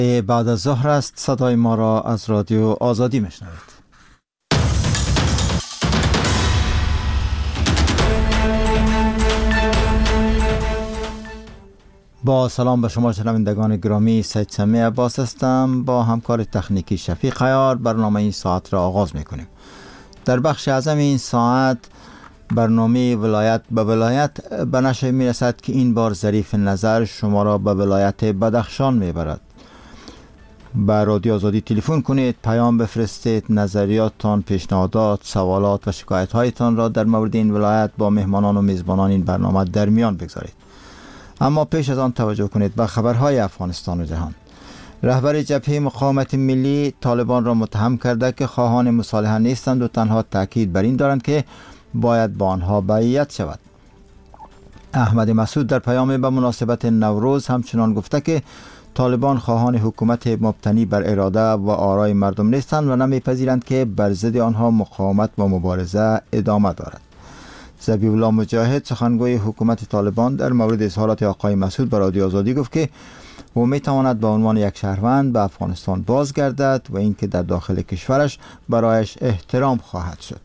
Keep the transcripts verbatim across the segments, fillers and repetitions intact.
بعد از ظهر است. صدای ما را از رادیو آزادی میشنوید. با سلام به شما شنوندگان گرامی، سید سمی عباس هستم. با همکار تکنیکی شفیق عیار برنامه این ساعت را آغاز میکنیم. در بخش اعظم این ساعت برنامه ولایت به ولایت به نشر میرسد که این بار ظریف نظر شما را به ولایت بدخشان میبرد. به رادیو آزادی تلفن کنید، پیام بفرستید، نظریاتتان، پیشنهادات، سوالات و شکایت هایتان را در مورد این ولایت با مهمانان و میزبانان این برنامه در میان بگذارید. اما پیش از آن توجه کنید به خبرهای افغانستان و جهان. رهبر جبهه مقاومت ملی طالبان را متهم کرده که خواهان مصالحه نیستند و تنها تاکید بر این دارند که باید با آنها بیعت شود. احمد مسعود در پیام به مناسبت نوروز همچنان گفته که طالبان خواهان حکومت مبتنی بر اراده و آرای مردم نیستند و نمیپذیرند که بر ضد آنها مقاومت و مبارزه ادامه دارد. ذبیح الله مجاهد سخنگوی حکومت طالبان در مورد اظهارات آقای مسعود به رادیو آزادی گفت که او میتواند به عنوان یک شهروند به افغانستان بازگردد و اینکه در داخل کشورش برایش احترام خواهد شد.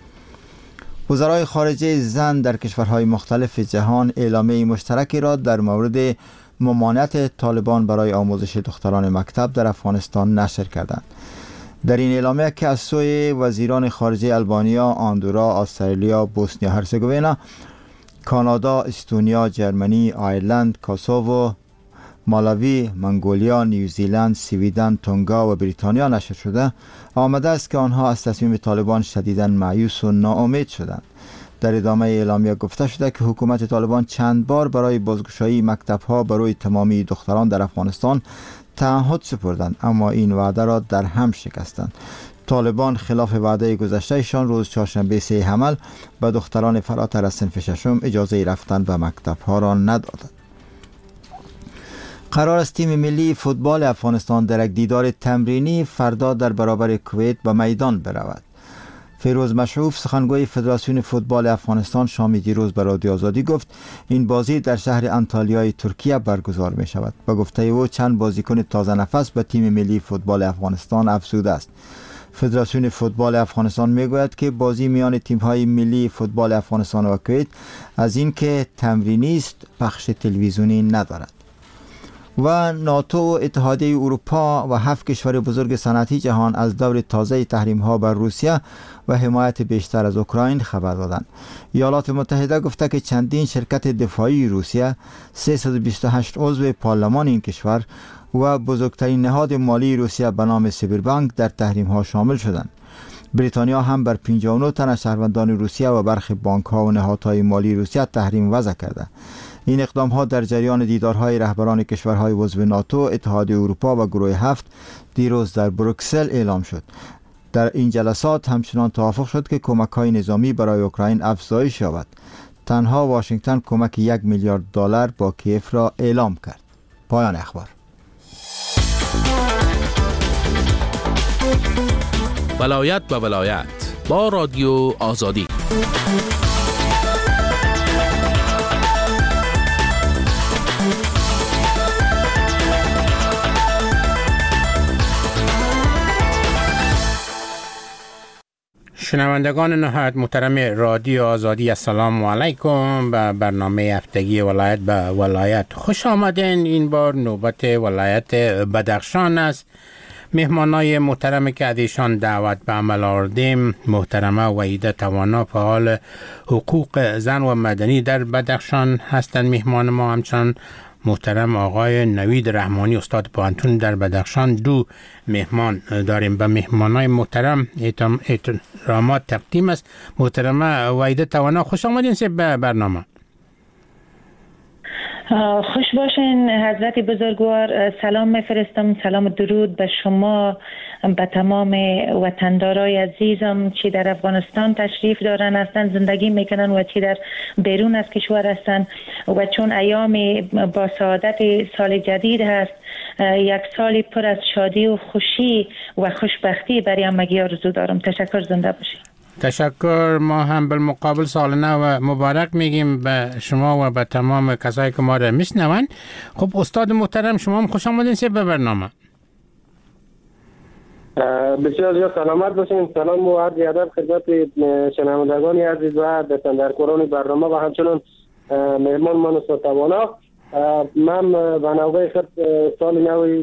وزرای خارجه زن در کشورهای مختلف جهان اعلامیه مشترکی را در مورد ممانعت طالبان برای آموزش دختران مکتب در افغانستان نشر کردند. در این اعلامیه که از سوی وزیران خارجه آلبانیا، آندورا، استرالیا، بوسنیا هرزگوینا، کانادا، استونیا، جرمنی، آیرلند، کوسوو، مالاوی، منگولیا، نیوزیلند، سویدن، تونگا و بریتانیا نشر شده، آمده است که آنها از تصمیم طالبان شدیداً مایوس و ناامید شدند. در ادامه اعلامیه گفته شده که حکومت طالبان چند بار برای بازگشایی مکتب‌ها برای تمامی دختران در افغانستان تعهد سپردند، اما این وعده را در هم شکستند. طالبان خلاف وعده گذشتهشان روز چهارشنبه سه حمل به دختران فراتر از صنف ششم اجازه رفتن به مکتب‌ها را ندادند. قرار است تیم ملی فوتبال افغانستان در یک دیدار تمرینی فردا در برابر کویت به میدان برود. فیروز مشعوف سخنگوی فدراسیون فوتبال افغانستان شام دیروز به رادیو آزادی گفت این بازی در شهر انتالیای ترکیه برگزار می شود. با گفته او چند بازیکن تازه نفس به تیم ملی فوتبال افغانستان افزوده است. فدراسیون فوتبال افغانستان می گوید که بازی میان تیم‌های ملی فوتبال افغانستان و کویت از اینکه تمرینی است پخش تلویزیونی ندارد. و ناتو و اتحادیه اروپا و هفت کشور بزرگ صنعتی جهان از دور تازه تحریم‌ها بر روسیه و حمایت بیشتر از اوکراین خبر دادند. ایالات متحده گفته که چندین شرکت دفاعی روسیه، سیصد و بیست و هشت عضو پارلمان این کشور و بزرگترین نهاد مالی روسیه به نام سیبربانک در تحریم‌ها شامل شدند. بریتانیا هم بر پنجاه و نه تن از شهروندان روسیه و برخی بانک‌ها و نهادهای مالی روسیه تحریم وضع کرده. این اقدام‌ها در جریان دیدارهای رهبران کشورهای عضو ناتو، اتحادیه اروپا و گروه هفت دیروز در بروکسل اعلام شد. در این جلسات همچنان توافق شد که کمک‌های نظامی برای اوکراین افزایش یابد. تنها واشنگتن کمک یک میلیارد دلار با کیف را اعلام کرد. پایان اخبار. ولایت به ولایت با رادیو آزادی. شنوندگان نهایت محترم رادیو آزادی، السلام علیکم. به برنامه هفتگی ولایت به ولایت خوش آمدین. این بار نوبت ولایت بدخشان است. مهمانای محترم که ازشان دعوت به عمل آوردیم، محترمه وحیده توانا، فعال حقوق زن و مدنی در بدخشان هستند مهمان ما. همچنان محترم آقای نوید رحمانی، استاد پوهنتون در بدخشان. دو مهمان داریم. به مهمانای محترم احترامات تقدیم است. محترمه وحیده توانا، خوش آمدین به برنامه. خوش باشین حضرت بزرگوار. سلام میفرستم، سلام درود به شما، به تمام وطندارای عزیزم چی در افغانستان تشریف دارن هستن، زندگی میکنن و چی در بیرون از کشور هستن. و چون ایام با سعادت سال جدید هست، یک سالی پر از شادی و خوشی و خوشبختی برای همگی آرزو دارم. تشکر، زنده باشید. تشکر. ما هم بالمقابل سال نو مبارک میگیم به شما و به تمام کسایی که ما را میشنون. خب استاد محترم، شما هم خوش آمدین به برنامه. بسیار زیاد سلامت باشین. سلام و عرض ادب خدمت شنوندگان عزیز و دستاندرکاران برنامه و همچنین مهمان من استاد توانا. من به نوبه خود سال نو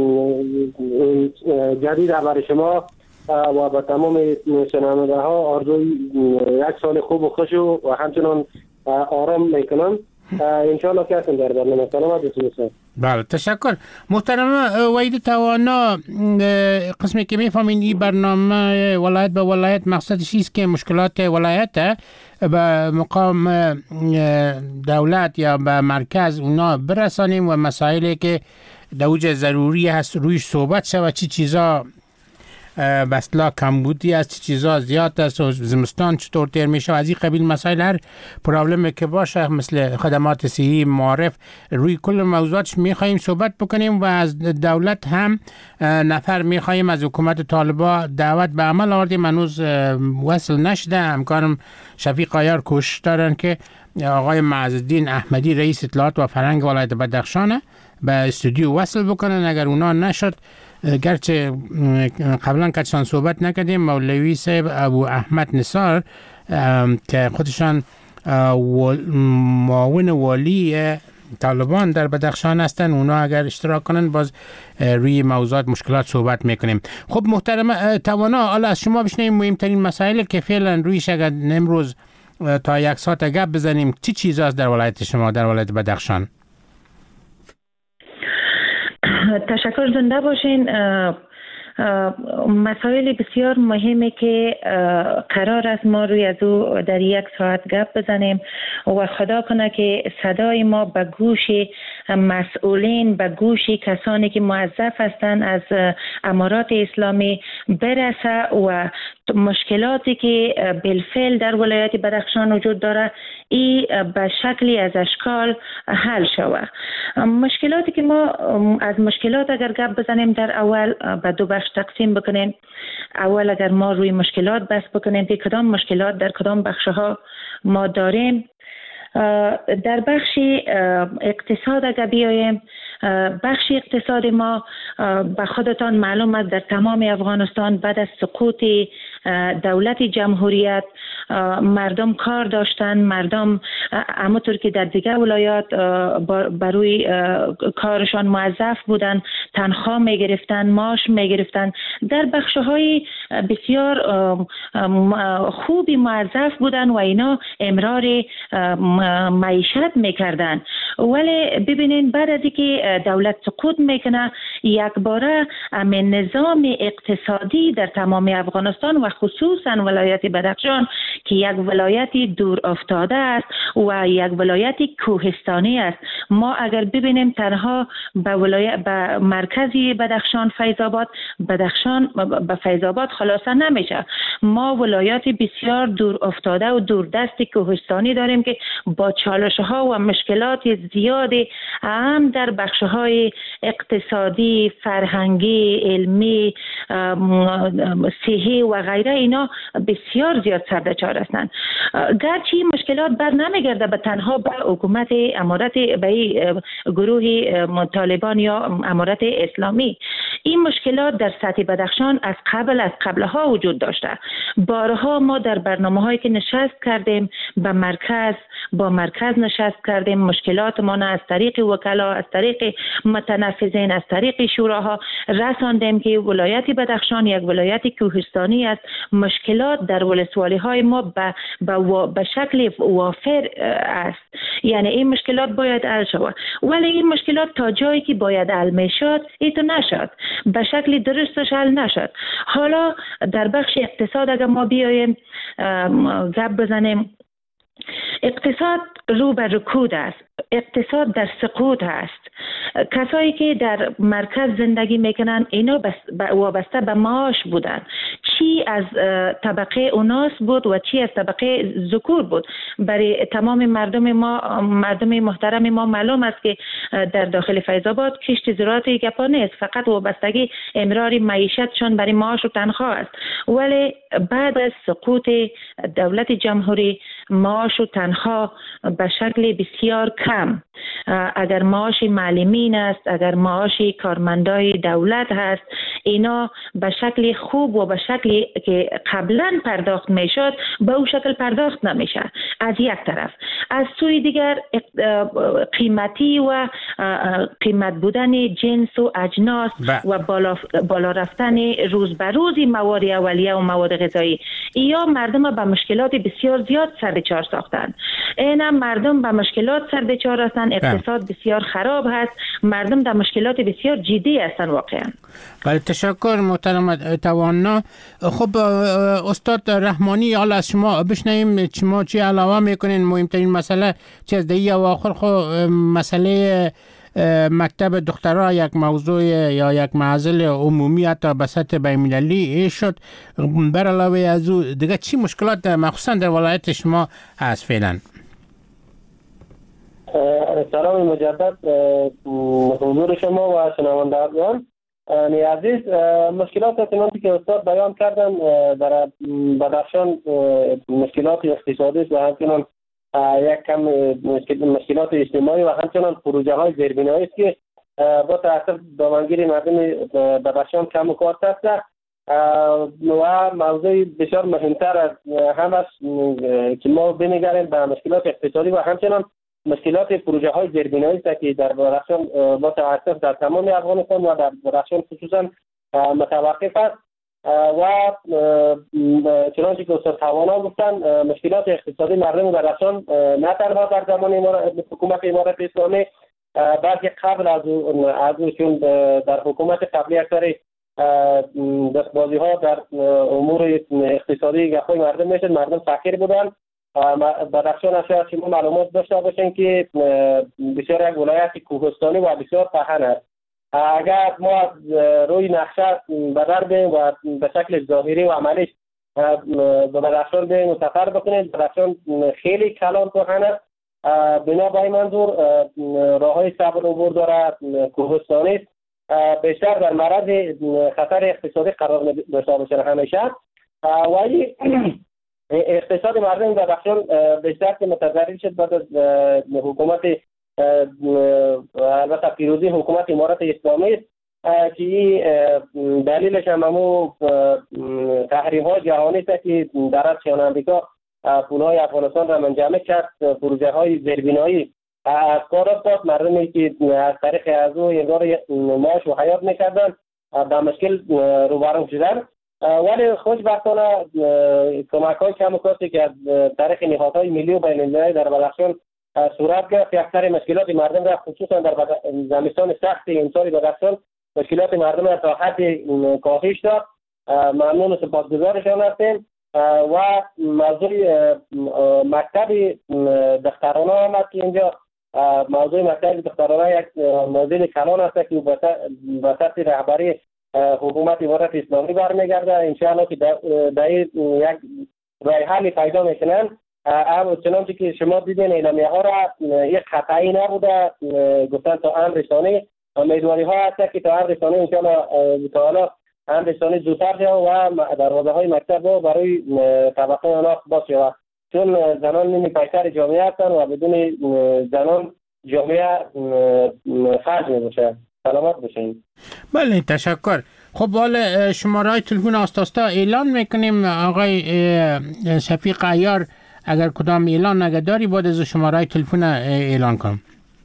جدید برای شما و به تمام شنونده ها آرزوی یک سال خوب و خوش و همچنان آرام میکنم. انشاءالله که هستم در برنامه. سلامت باشید. بله تشکر. محترم وحید توانا، قسمی که میفهمین این برنامه ولایت به ولایت مقصدش است که مشکلات ولایت به مقام دولت یا به مرکز اونا برسانیم و مسائلی که دوجه ضروری هست رویش صحبت شود. چی چیزا بسلا کمبودی است، چی چیزا زیاد است و زمستان چطور تیر میشه، از این قبیل مسائل هر پرابلمی که باشه مثل خدمات صحی، معارف، روی کل موضوعاتش میخواییم صحبت بکنیم و از دولت هم نفر میخواییم از حکومت طالبا دعوت به عمل آوردیم. هنوز وصل نشده. همکارم شفیق عیار کوشش دارن که آقای معزالدین احمدی رئیس اطلاعات و فرهنگ ولایت بدخشان به استودیو وصل بکنن. اگر اونا نشد، گرچه قبلا کچان صحبت نکردیم، مولوی صاحب ابو احمد نثار که خودشان معاون والی طالبان در بدخشان هستن، اونا اگر اشتراک کنن باز روی موضوعات مشکلات صحبت میکنیم. خب محترم توانا، حالا از شما بشنویم مهمترین مسائل که فعلا رویش اگر امروز تا یک ساعت گپ بزنیم چی چیزاست در ولایت شما، در ولایت بدخشان؟ تشکر، زنده باشین. مسائل بسیار مهمی که قرار است ما روی از او در یک ساعت گپ بزنیم و خدا کنه که صدای ما به گوش مسئولین، به گوش کسانی که موظف هستند از امارات اسلامی برسه و مشکلاتی که بالفعل در ولایت بدخشان وجود داره ای به شکلی از اشکال حل شود. مشکلاتی که ما از مشکلات اگر گپ بزنیم در اول به دو بخش تقسیم بکنیم. اول اگر ما روی مشکلات بحث بکنیم که کدام مشکلات در کدام بخشها ما داریم. در بخش اقتصاد اگر بیاییم، بخش اقتصاد ما به خودتان معلوم است در تمام افغانستان بعد از سقوط دولت جمهوریت مردم کار داشتن، مردم همونطور که در دیگر ولایات بروی کارشان موظف بودن، تنخواه می گرفتن، معاش می گرفتن، در بخش‌های بسیار خوبی موظف بودن و اینا امرار معیشت میکردن. ولی ببینین بعد از اینکه دولت سقوط میکنه یک باره امن نظام اقتصادی در تمام افغانستان و خصوصا ولایت بدخشان که یک ولایتی دور افتاده است و یک ولایتی کوهستانی است. ما اگر ببینیم تنها به ولایت به مرکزی بدخشان فیض آباد، بدخشان به فیض آباد خلاصه نمیشه. ما ولایات بسیار دور افتاده و دوردست کوهستانی داریم که با چالش ها و مشکلات زیادی هم در بخش های اقتصادی، فرهنگی، علمی، صحی و غیره اینا بسیار زیاد سردچار هستند. گرچه مشکلات بر نمیگرده به تنها به حکومت امارت به گروه طالبان یا امارت اسلامی. این مشکلات در سطح بدخشان از قبل از قبلها وجود داشته. بارها ما در برنامه هایی که نشست کردیم به مرکز با مرکز نشست کردیم، مشکلات ما از طریق وکلا، از طریق متنفذین، از طریق شوراها رساندیم که ولایت بدخشان یک ولایت کوهستانی است. مشکلات در ولسوالی های ما به به شکل وافر است، یعنی این مشکلات باید حل شود. ولی این مشکلات تا جایی که باید حل میشد ایتو نشد، به شکل درستش حل نشد. حالا در بخش اقتصاد اگر ما بیایم گپ بزنیم، اقتصاد رو به رکود است، اقتصاد در سقوط است. کسایی که در مرکز زندگی میکنن اینا وابسته به معاش بودن، چی از طبقه اوناس بود و چی از طبقه ذکور بود. برای تمام مردم ما، مردم محترم ما معلوم است که در داخل فیض آباد کشت زراعت گپا نیست، فقط وابستگی امرار معیشتشان برای معاش و تنخواه است. ولی بعد از سقوط دولت جمهوری معاش و تنخواه به شکل بسیار کم، اگر معاش معلمین است، اگر معاش کارمندای دولت هست، اینا به شکل خوب و به شکلی که قبلا پرداخت میشد به اون شکل پرداخت نمیشه از یک طرف. از سوی دیگر قیمتی و قیمت بودن جنس و اجناس و بالا, بالا رفتن روز به روز مواد اولیه و مواد غذایی یا مردم به مشکلات بسیار زیاد سربچار ساختن. اینا مردم به مشکلات سربچار هستند، اقتصاد بسیار خراب هست، مردم در مشکلات بسیار جدی هستند واقعا. بله تشکر محترم توانا. خب استاد رحمانی، حالا از شما بشنویم شما چی علاوه میکنین؟ مهمترین مسئله چه از دهی اواخر خو مسئله مکتب دخترها یک موضوع یا یک معضل عمومی حتی به سطح بین‌المللی شد. بر علاوه از او دیگه چی مشکلات مخصوصا در ولایت شما هست فعلا؟ سلام مجدد حضور شما و شنوندگان عزیز. مشکلات چنانچه که استاد بیان کردن در بدخشان مشکلات اقتصادی و همچنان یک کم مشکلات اجتماعی و همچنان پروژه های زیربنایی است که با تأثیر دامنگیری مردم بدخشان کم و کار است و موضوع بسیار مهمتر از هم است که ما بنگریم به مشکلات اقتصادی و همچنان مشکلات پروژه های زیربنایی است که در بدخشان با تأثیر در تمام افغانستان و در بدخشان خصوصا متوقف است و چنانچه که استاد توانا گفتن مشکلات اقتصادی مردم بدخشان نه تنها در زمان حکومت امارت اسلامی بلکه قبل از از چون در حکومت قبلی اکثر دستبازی ها در امور اقتصادی گپای مردم میشد، مردم فقیر بودن. بدخشان شاید شما معلومات داشته باشین که بسیار یک ولایت کوهستانی و بسیار پهن است. اگر ما روی نقشه بدر بیم و به شکل ظاهری و عملیش به بدخشان بیم و سفر بکنید، بدخشان خیلی کلان پهن است. بنا به این منظور راه های صبر عبور داره، کوهستانی است، بیشتر در معرض خطر اقتصادی قرار داشته باشه همیشه و اقتصاد مردم بدخشان بیشتر که متضرر شد بعد از حکومت البته پیروزی حکومت امارت اسلامی است که دلیلش هم همون تحریم های جهانی است که در از شیان امریکا پولهای افغانستان را منجمد کرد، پروژه های زیربنایی از کار افتاد. مردمی که از طریق از او انگار معاش و حیات میکردن به مشکل روبرو شدن. ولی خوشبختانه کمک های کم و کاتی که از طریق نهادهای ملی و بین المللی در بدخشان صورت گرفت، اکثر مشکلات مردم را خصوصا در زمستان سخت امسال بدخشان مشکلات مردم را تا حد کاهش داد. ممنون و سپاسگزارشان هستیم. و موضوع مکتب دخترانه آمد که اینجا موضوع مکتب دخترانه یک موضوع کلان است که به سطح رهبری حکومت امارت اسلامی برمیگرده. انشاءالله که در یک راه حلی پیدا میکنن. چنانچه که شما دیدین اعلامیه ها را یک خطایی نبوده، گفتن تا امر رسانی امیدواری ها هست که تا امر رسانی انشاءالله تعالی امر رسانی زودتر شد و دروازه های مکتب برای طبقه آنها باز شد، چون زنان نیمی پیکر جامعه هستند و بدون زنان جامعه خرج میشه. سلامت باشین. بله تشکر. خب حالا شماره های تلفن آستاستا اعلان میکنیم. آقای شفیق عیار اگر کدام اعلان نگداری باید از شماره های تلفن اعلان کنم.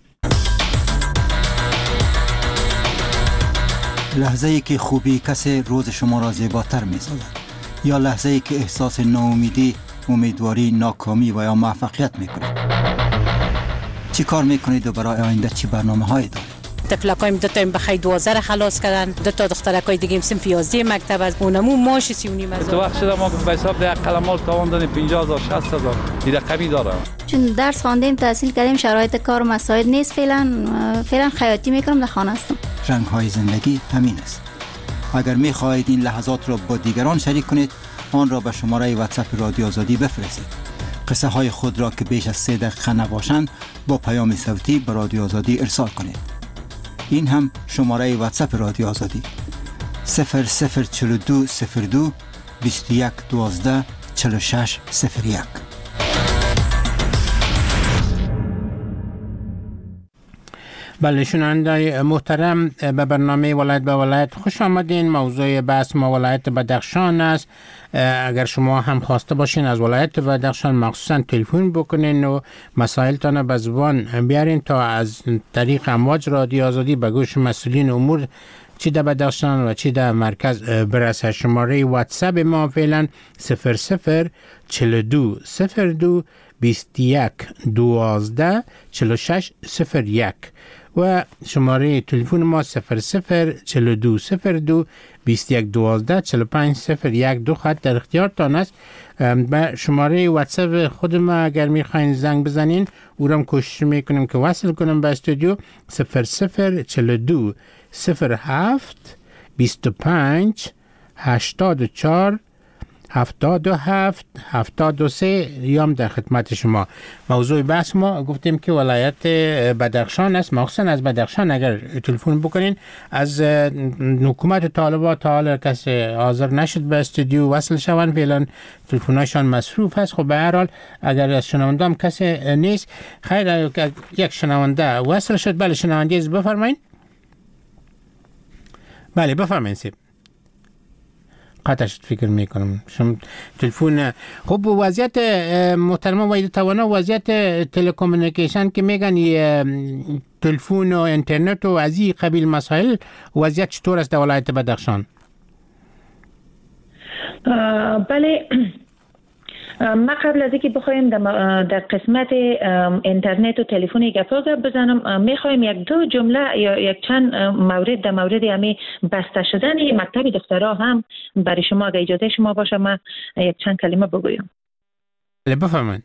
لحظه ای که خوبی کسی روز شما را زیباتر می‌سازد یا لحظه ای که احساس ناامیدی، امیدواری، ناکامی و یا موفقیت میکنید. چی کار میکنید و برای آینده چی برنامه هایی دارید؟ تفلکایم دو تا بخی دوازده را خلاص کردن، دو تا دخترکای دیگه هم صنف یازده مکتب از اونمو ماش سی و نیم هزار. تو وقت شده ما به حساب ده قلمال تاوان دادیم پنجاه هزار شصت هزار این رقمی داره. چون درس خواندیم تحصیل کردیم شرایط کار مساعد نیست، فعلا فعلا خیاطی میکنم، در خانه هستم. رنگ های زندگی همین است. اگر میخواهید این لحظات را با دیگران شریک کنید آن را به شماره واتساپ رادیو آزادی بفرستید. قصه های خود را که بیش از سه دقیقه نباشند با پیام صوتی به رادیو آزادی ارسال کنید. این هم شماره واتساپ رادیو آزادی صفر صفر چهل و دو صفر دو بیست و یک دوازده چهل و شش صفر یک. بله شنوندگان محترم به برنامه ولایت به ولایت خوش آمدین. موضوع بحث ما ولایت بدخشان است. اگر شما هم خواسته باشین از ولایت بدخشان مخصوصا تلفن بکنین و مسائلتان به زبان بیارین تا از طریق امواج رادیو آزادی به گوش مسئولین امور چی در بدخشان و چی در مرکز برسه. شماره واتساپ ما فعلا صفر صفر چهل و دو صفر دو بیست و یک دوازده چهل و شش صفر یک و شماره تلفن ما صفر صفر چهل و دو صفر دو بیست و یک دوازده چهل و پنج صفر یک. دو خط در اختیارتان است. به شماره واتساپ خود ما اگر میخواین زنگ بزنین او را کوشش میکنیم که وصل کنم به استودیو صفر صفر چهل و دو صفر هفت بیست و پنج هشتاد و چهار هفتاد و هفت هفتاد و سه یام در خدمت شما. موضوع بحث ما گفتیم که ولایت بدخشان است. مخصوصا از بدخشان اگر تلفن بکنین از حکومت طالبان تا حالا کسی حاضر نشد به استودیو وصل شوند. فعلا تلفنشان مصروف است. خب به هر حال اگر از شنونده هم کسی نیست خیر یک شنونده وصل شد. بله شنونده از بفرمایید. بله بفرمایید سیب قطعش فکر میکنم شما تلفن. خب وضعیت محترم وحید توانا وضعیت تلکومونیکیشن که میگن تلفن و اینترنت و از این قبیل مسائل وضعیت چطور است در ولایت بدخشان؟ بله ما قبل از اینکه بخوایم در قسمت اینترنت و تلفنی گپا بزنم میخوایم یک دو جمله یا یک چند مورد در مورد همین بسته شدن مکتب دخترها هم برای شما اگه اجازه شما باشه ما یک چند کلمه بگویم. بله بفرمایید.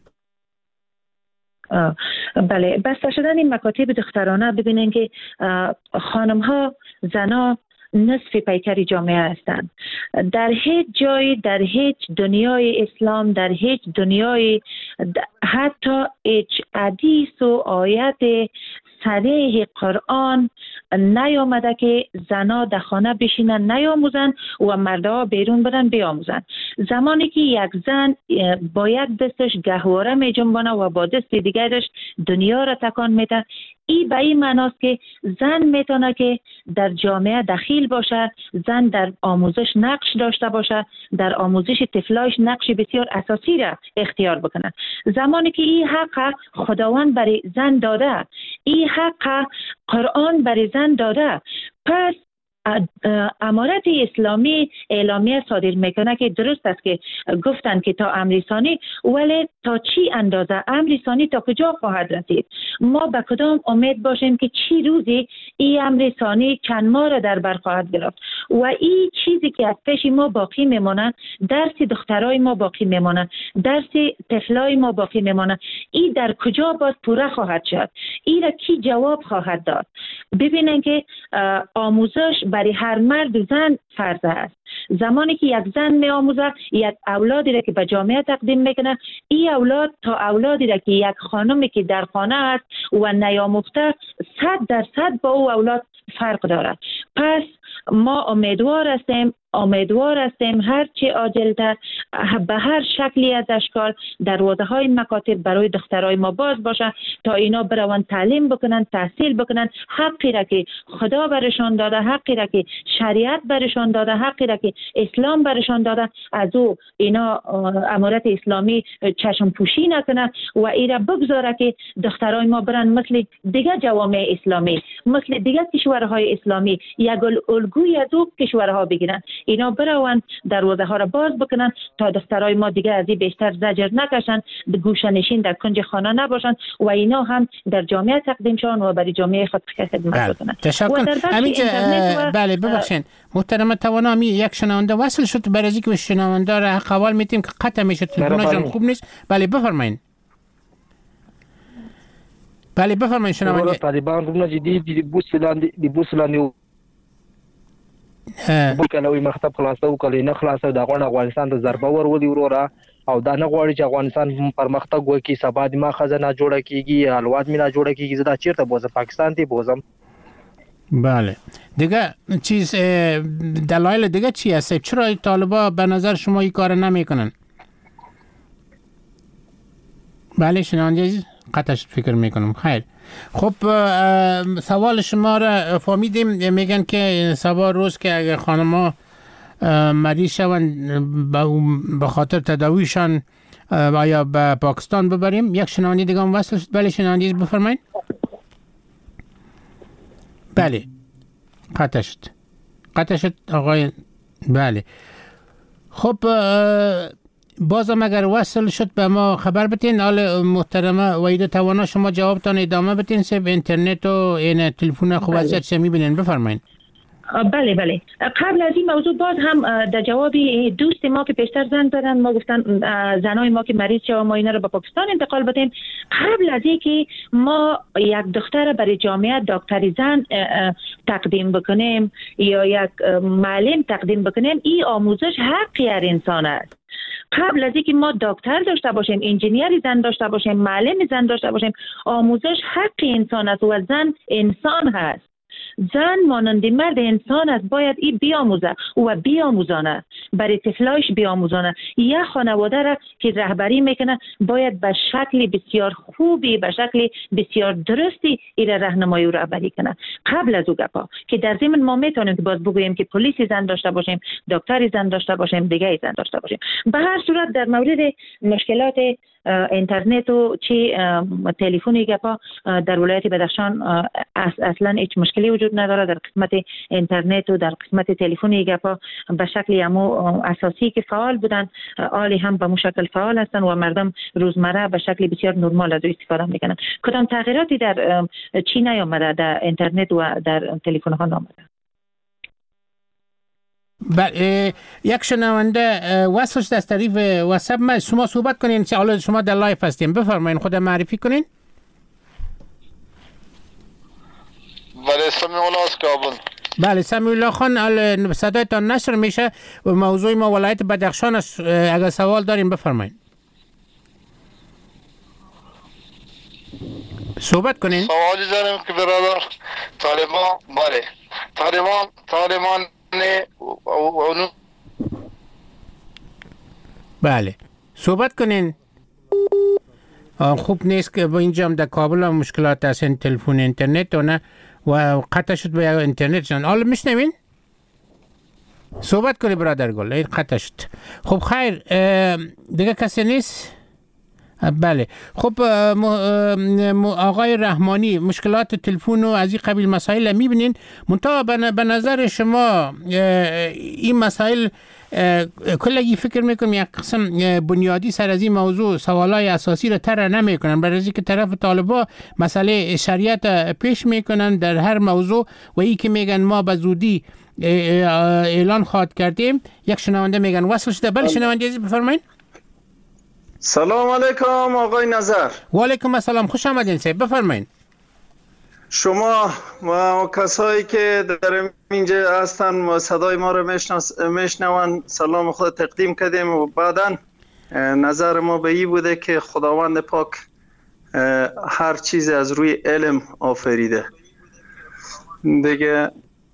بله بسته شدن این مکاتب دخترانه ببینین که خانم ها زنا نصف پیکر جامعه هستند. در هیچ جای در هیچ دنیای اسلام در هیچ دنیای حتی هیچ حدیث و آیت صریح قرآن نیامده که زنا در خانه بشینن نیاموزن و مردها بیرون برن بیاموزن. زمانی که یک زن با یک دستش گهواره می جنبانه و با دست دیگرش دنیا را تکان میده، ای به این معناست که زن میتونه که در جامعه دخیل باشه، زن در آموزش نقش داشته باشه، در آموزش طفلایش نقش بسیار اساسی را اختیار بکنه. زمانی که این حق خداوند برای زن داده، این حق قرآن برای زن داده، پس امارت اسلامی اعلامیه صادر میکنه که درست است که گفتن که تا امر ثانی، ولی تا چی اندازه امر ثانی تا کجا خواهد رسید؟ ما به کدام امید باشیم که چی روزی این امر ثانی چند ماه را در بر خواهد گرفت و این چیزی که از پیش ما باقی میمونه، درس دخترای ما باقی میمونه، درس طفلای ما باقی میمونه، این در کجا باز پوره خواهد شد؟ این را کی جواب خواهد داد؟ ببینن که آموزش برای هر مرد و زن فرض است. زمانی که یک زن می آموزه یک اولادی را که به جامعه تقدیم میکنه، این اولاد تا اولادی را که یک خانمی که در خانه است و نیاموخته صد درصد با او اولاد فرق دارد. پس ما امیدوار هستیم امیدوار هستیم هرچی عاجلتر به هر شکلی از اشکال دروازه های مکاتب برای دخترای ما باز باشه تا اینا بروان تعلیم بکنن، تحصیل بکنن، حقی را که خدا برشان داده، حقی را که شریعت برشان داده، حقی را که اسلام برشان داده، از او اینا امارت اسلامی چشم پوشی نکنه و اینا بگذاره که دخترای ما برن مثل دیگه جوامع اسلامی، مثل دیگه کشورهای اسلامی یک الگوی از او کشورها بگیرن. اینا بروند دروازه ها را باز بکنن تا دخترای ما دیگه از این بیشتر زجر نکشن، گوشه نشین در کنج خانه نباشن و اینا هم در جامعه تقدیم شون و برای جامعه خود خدمت بکنن. تشکر. و... بله ببخشید محترم توانا یک شنونده وصل شد، برای اینکه به شنونده را حوال میتیم که قطع میشه تلفنشون خوب نیست. بله بفرمایید. بله بفرمایید شنونده. طالبان رومنا جدی دی بوسلان دی بوسلان بوکلوي مکتب خلاصو کله نه خلاصو د افغانستان ته ضربه ورولي وروره او دا نه غواړي چې افغانستان پرمختګ وکړي، سبا د ما خزانه جوړه کیږي، الواد مینا جوړه کیږي، زدا چیرته بوزم پاکستان ته بوزم. بله دیگه چیز دلایل دیگه چی هست؟ چرا طالبا به نظر شما این کار نمیکنن؟ بله شنونده عزیز قطعش فکر میکنم. خیر خب سوال شما را فهمیدیم. میگن که سوال روز که اگر خانما مریض شوند به خاطر تداویشان آیا به پاکستان ببریم. یک شنوندی دیگه هم وصل شد. بله شنوندی بفرمایید. بله قطع شد قطع شد آقای. بله خب بازم اگر وصل شد به ما خبر بتین. حال محترمه وحیده توانا شما جوابتان ادامه بتین. سب اینترنت و این تلفن خوب وضعیت چه میبینین بفرمایید. بله بله قبل از این موضوع باز هم در جواب دوست ما که پیشتر زنگ زدن ما گفتن زنای ما که مریض شد ما اینا رو به پاکستان انتقال بدیم. قبل از اینکه ما یک دختر برای جامعه دکتری زن تقدیم بکنیم یا یک معلم تقدیم بکنیم این آموزش حقی هر انسان است. قبل از اینکه ما دکتر داشته باشیم، انجینیر زن داشته باشیم، معلم زن داشته باشیم، آموزش حقی انسان است و زن انسان هست. زن مانند مرد انسان است، باید این بیاموزه و بیاموزانه برای طفلایش بیاموزانه. یک خانواده را که رهبری میکنه باید به شکل بسیار خوبی به شکل بسیار درستی این راهنمایی و رهبری کنه. قبل از او گپا که در ضمن ما میتونیم که باز بگوییم که پلیس زن داشته باشیم، دکتر زن داشته باشیم، دیگه زن داشته باشیم. به هر صورت در مورد مشکلات اینترنت و چی تلفنی گپا در ولایت بدخشان اصلا هیچ مشکلی وجود نداره. در قسمت اینترنت و در قسمت تلفنی گپا به شکلی همو اساسی که فعال بودن عالی هم به مشکل فعال هستن و مردم روزمره به شکل بسیار نرمال از استفاده میکنن. کدام تغییراتی در چی نیامده در اینترنت و در تلفن ها نامده؟ بله یک شنونده وصلش از طریق واتساپ ما شما صحبت کنین. حالا شما در لایف هستین بفرمایین خود معرفی کنین. بله سمیع الله از کابل. بله سمیع الله خان صدایتان نشر میشه و موضوع ما ولایت بدخشان است. اگر سوال دارین بفرمایین صحبت کنین. سوالی دارم که برادر طالبان بله طالبان طالبان نه اونو بله صحبت کنین. خوب نیست که با اینجا هم در کابل هم مشکلات هستن تلفن اینترنت و نه و قطع شد به اینترنت جان. حالا میشنوین صحبت کنی برادر گل. این قطع شد. خب خیر دیگه کسی نیست. بله خب آقای رحمانی مشکلات تلفن و از این قبیل مسائل میبینین. منتها به نظر شما این مسائل کلگی فکر میکنم یک قسم بنیادی سر از این موضوع سوالای اساسی را طرح نمیکنن برای اینکه طرف طالبا مسئله شریعت پیش میکنن در هر موضوع و این که میگن ما به زودی اعلان خواهد کردیم. یک شنونده میگن وصل شده. بله شنونده عزیز بفرمایید. سلام علیکم آقای نظر. و علیکم السلام خوش آمدین صاحب بفرمایید. شما و کسایی که در اینجا هستن و صدای ما رو میشنون سلام خود تقدیم کردیم و بعداً نظر ما به این بوده که خداوند پاک هر چیز از روی علم آفریده دیگه.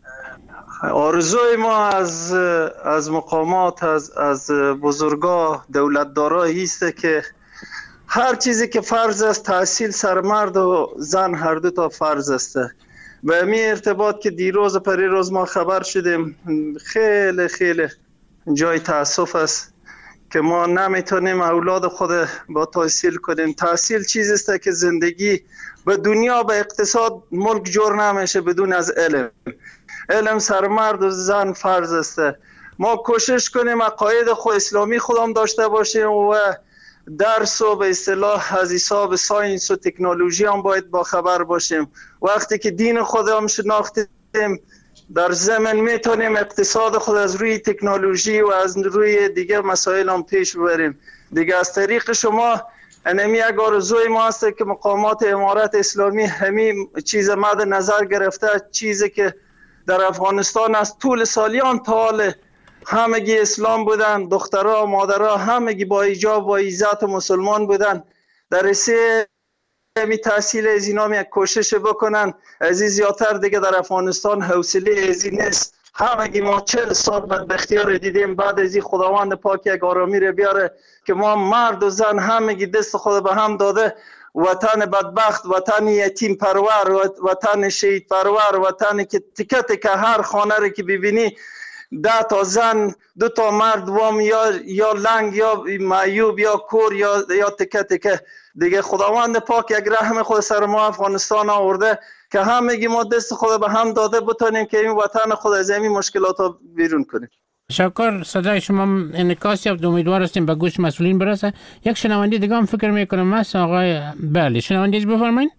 آرزوی ما از از مقامات از از بزرگا دولتدارا هست که هر چیزی که فرض است تحصیل سر مرد و زن هر دو تا فرض است. به می ارتباط که دیروز و پریروز ما خبر شدیم خیلی خیلی جای تاسف است که ما نمیتونیم اولاد خود با تحصیل کنیم. تحصیل چیزی است که زندگی به دنیا به اقتصاد ملک جور نمیشه بدون از علم. علم سر مرد و زن فرض است. ما کوشش کنیم عقاید خود اسلامی خودم داشته باشیم و درس و به اصطلاح از حساب ساینس و تکنولوژی هم باید با خبر باشیم. وقتی که دین خودم شناختیم در زمین میتونیم اقتصاد خود از روی تکنولوژی و از روی دیگه مسائل هم پیش ببریم. دیگه از طریق شما انمی یک آرزوی ما هست که مقامات امارت اسلامی همین چیز مد نظر گرفته، چیزی که در افغانستان از طول سالیان تال همگی اسلام بودن، دخترها مادرها همگی با حجاب و عزت مسلمان بودن. در رسه می تحصیل از اینا می کوشش بکنن. از این زیادتر دیگه در افغانستان حوصله از این نیست. همگی ما چهل سال بدبختی رو دیدیم. بعد از این خداوند پاک یک آرامی رو بیاره که ما مرد و زن همگی دست خود به هم داده وطن بدبخت، وطن یتیم پرور، وطن شهید پرور، وطن که تکه تکه هر خانه رو که ببینی ده تا زن، دو تا مرد وام یا یا لنگ یا معیوب یا کور یا یا تکه تکه. دیگه خداوند پاک یک رحم خود سر ما افغانستان آورده که همگی ما دست خود به هم داده بتونیم که این وطن خود از این مشکلات رو بیرون کنیم. شکر. صدای شما انعکاس یافت. امیدوار هستیم به گوش مسئولین برسه. یک شنونده دیگه هم فکر میکنم است آقای بله شنونده بفرمایید.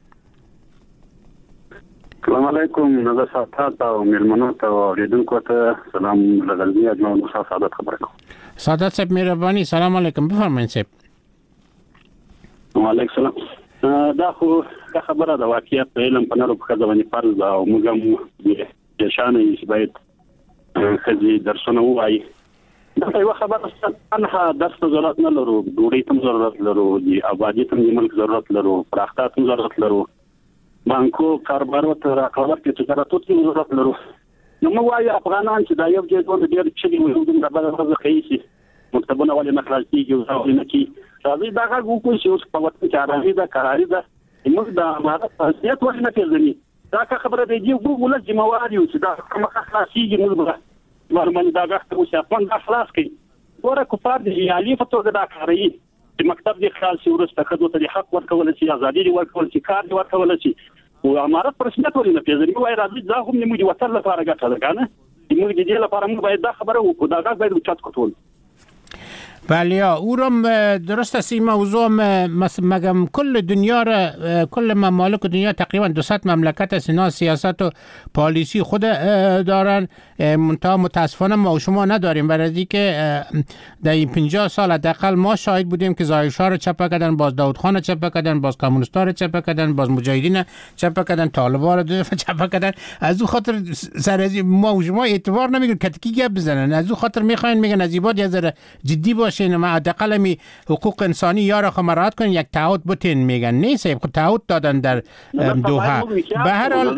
سلام علیکم. نظر سعادت و میلمنات و اوریدونکو ته سلام لګلدي اجماع مصطفی سعادت خبره کوم. سعادت صاحب مهرباني. سلام علیکم. بفرمایید صاحب. وعلیکم سلام. دا خو دا خبره د واقعیت په علم په نړۍ په ځواني فرض ده او موږ هم د شانه یې باید خزي درسونه وایي. دا یو خبره ستنه درس ضرورت نه لرو، ډوډۍ ته ضرورت لرو، د آبادی ته ملک ضرورت لرو، پراختیا ته ضرورت لرو، بانکو کاروبار ته راکړه کې تجارت ته ضرورت لرو. نو موږ وایو افغانان چې دا یو ځای ته ډېر چې موږ د بل ورځ خېسي مکتبونه ولې نه خلاصيږي او ځاوي نه کی راځي دا هغه کوم چې اوس په وخت کې راځي دا قراري ده موږ د امارات حیثیت ولې نه پیژني. دا خبره دی چې ګوګل ذمہوار یو چې دا کوم خلاصيږي موږ به ورمن دا غوښته اوس افغان دا خلاص کړي. ګوره کفار دي عالی فتو دا کوي چې مکتب دي خلاص ورسته کډو ته حق ورکول شي، ازادي ورکول شي، کار ورکول شي او امارات پر رسمیت ولې نه پیژني. وای راځي دا هم موږ د وطن لپاره ګټه ده کنه موږ د دې لپاره موږ باید دا خبره وکړو. دا غږ باید اوچت کړو. بله او رم درست است این موضوع مگم کل دنیا را کل ممالک دنیا تقریبا دوصد مملکت است اینا سیاست و پالیسی خود دارن منتها متاسفانه ما و شما نداریم. برای که در این پنجاه سال حداقل ما شاهد بودیم که ظاهرشاه رو چپه کردن، باز داود خان رو چپه کردن، باز کمونیستا رو چپه کردن، باز مجاهدین چپه کردن، طالبان رو دو دفعه چپه کردن. از او خاطر سر از ما و شما اعتبار نمیگیرن کتکی گپ بزنن. از او خاطر میخواین میگن از ایباد یه ذره جدی باشه ما حداقل می حقوق انسانی یا را مراعات کنین یک تعهد بتین میگن نیست خود تعهد دادن در دوحه. به هر حال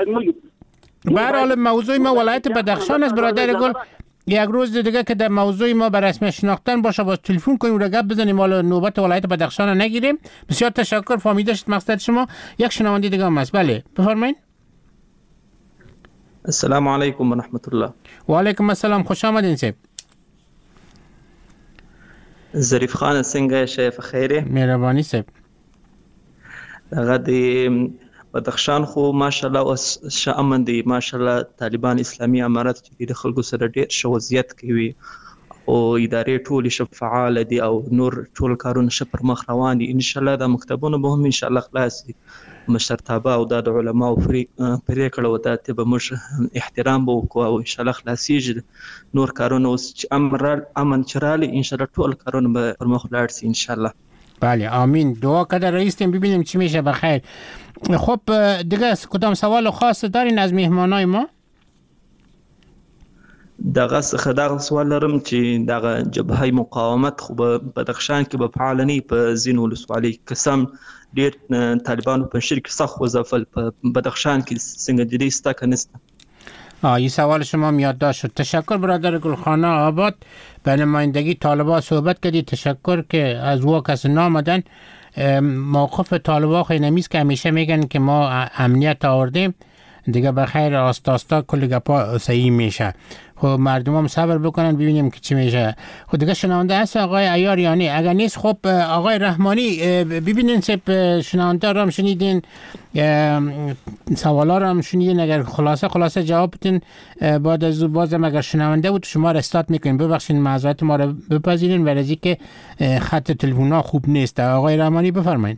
به هر حال موضوع ما ولایت بدخشان است برادر گل. یک روز دیگه که در موضوع ما به رسمی شناختن باشه باز تلفن کنیم و گپ بزنیم حالا نوبت ولایت بدخشان نگیریم. بسیار تشکر. فهمیده شد مقصد شما. یک شنونده دیگه هم است. بله بفرمایید. السلام علیکم و رحمت الله. و علیکم السلام. خوش آمدین صاحب. ظریف خان څنګه شیف خیره؟ مهرباني صاحب. هغه د بدخشان خو ماشاءالله اوس شامن دي ماشاءالله طالبان اسلامي امارات چې د خلکو سره ډېر شوزیت کوي او ادارې ټول شفعال دي او نور ټول کارونه شپر مخ روان دي. ان شاء الله د مکتبونه به هم ان شاء الله خلاص مشرتابه او د علماء او پرې کړه وته ته به مش احترام به وکړو او ان شاء الله خلاصيږي نور کارونه اوس چې امر امن چرالي ان شاء الله ټول کارونه به پر مخ لاړ شي ان شاء الله. بله آمین. دعا کده رئیسیم ببینیم چی میشه بخیر. خب دیگه کدام سوال خاص دارین از مهمانای ما؟ دغه څخه دا سوال لرم چې دغه جبهه مقاومت خو په بدخشان کې به فعال نه په زینو ولسوالۍ قسم ډېر طالبانو په شرک سخت وظفل په بدخشان کې څنګه د دې ستکه نسته. آه این سوال شما یادداشت شد. تشکر برادر گلخانه آباد. به نمایندگی طالبان صحبت کردید. تشکر که از وا کس نامدن. موقف طالبان خیلی نمیست که همیشه میگن که ما امنیت آوردیم دیگه بخیر آستا آستا کل گپا صحیح میشه. خب مردم هم صبر بکنن ببینیم که چی میشه. خب دیگه شنونده هست آقای عیاریانی. اگر نیست خب آقای رحمانی ببینین سب شنونده رو هم شنیدین سوالا رو هم شنیدین. اگر خلاصه خلاصه جواب بدین بعد از بازم اگر شنونده بود شما رو استارت میکنین. ببخشید معذرت ما رو بپذیرین ولی که خط تلفن خوب نیست. آقای رحمانی بفرمایید.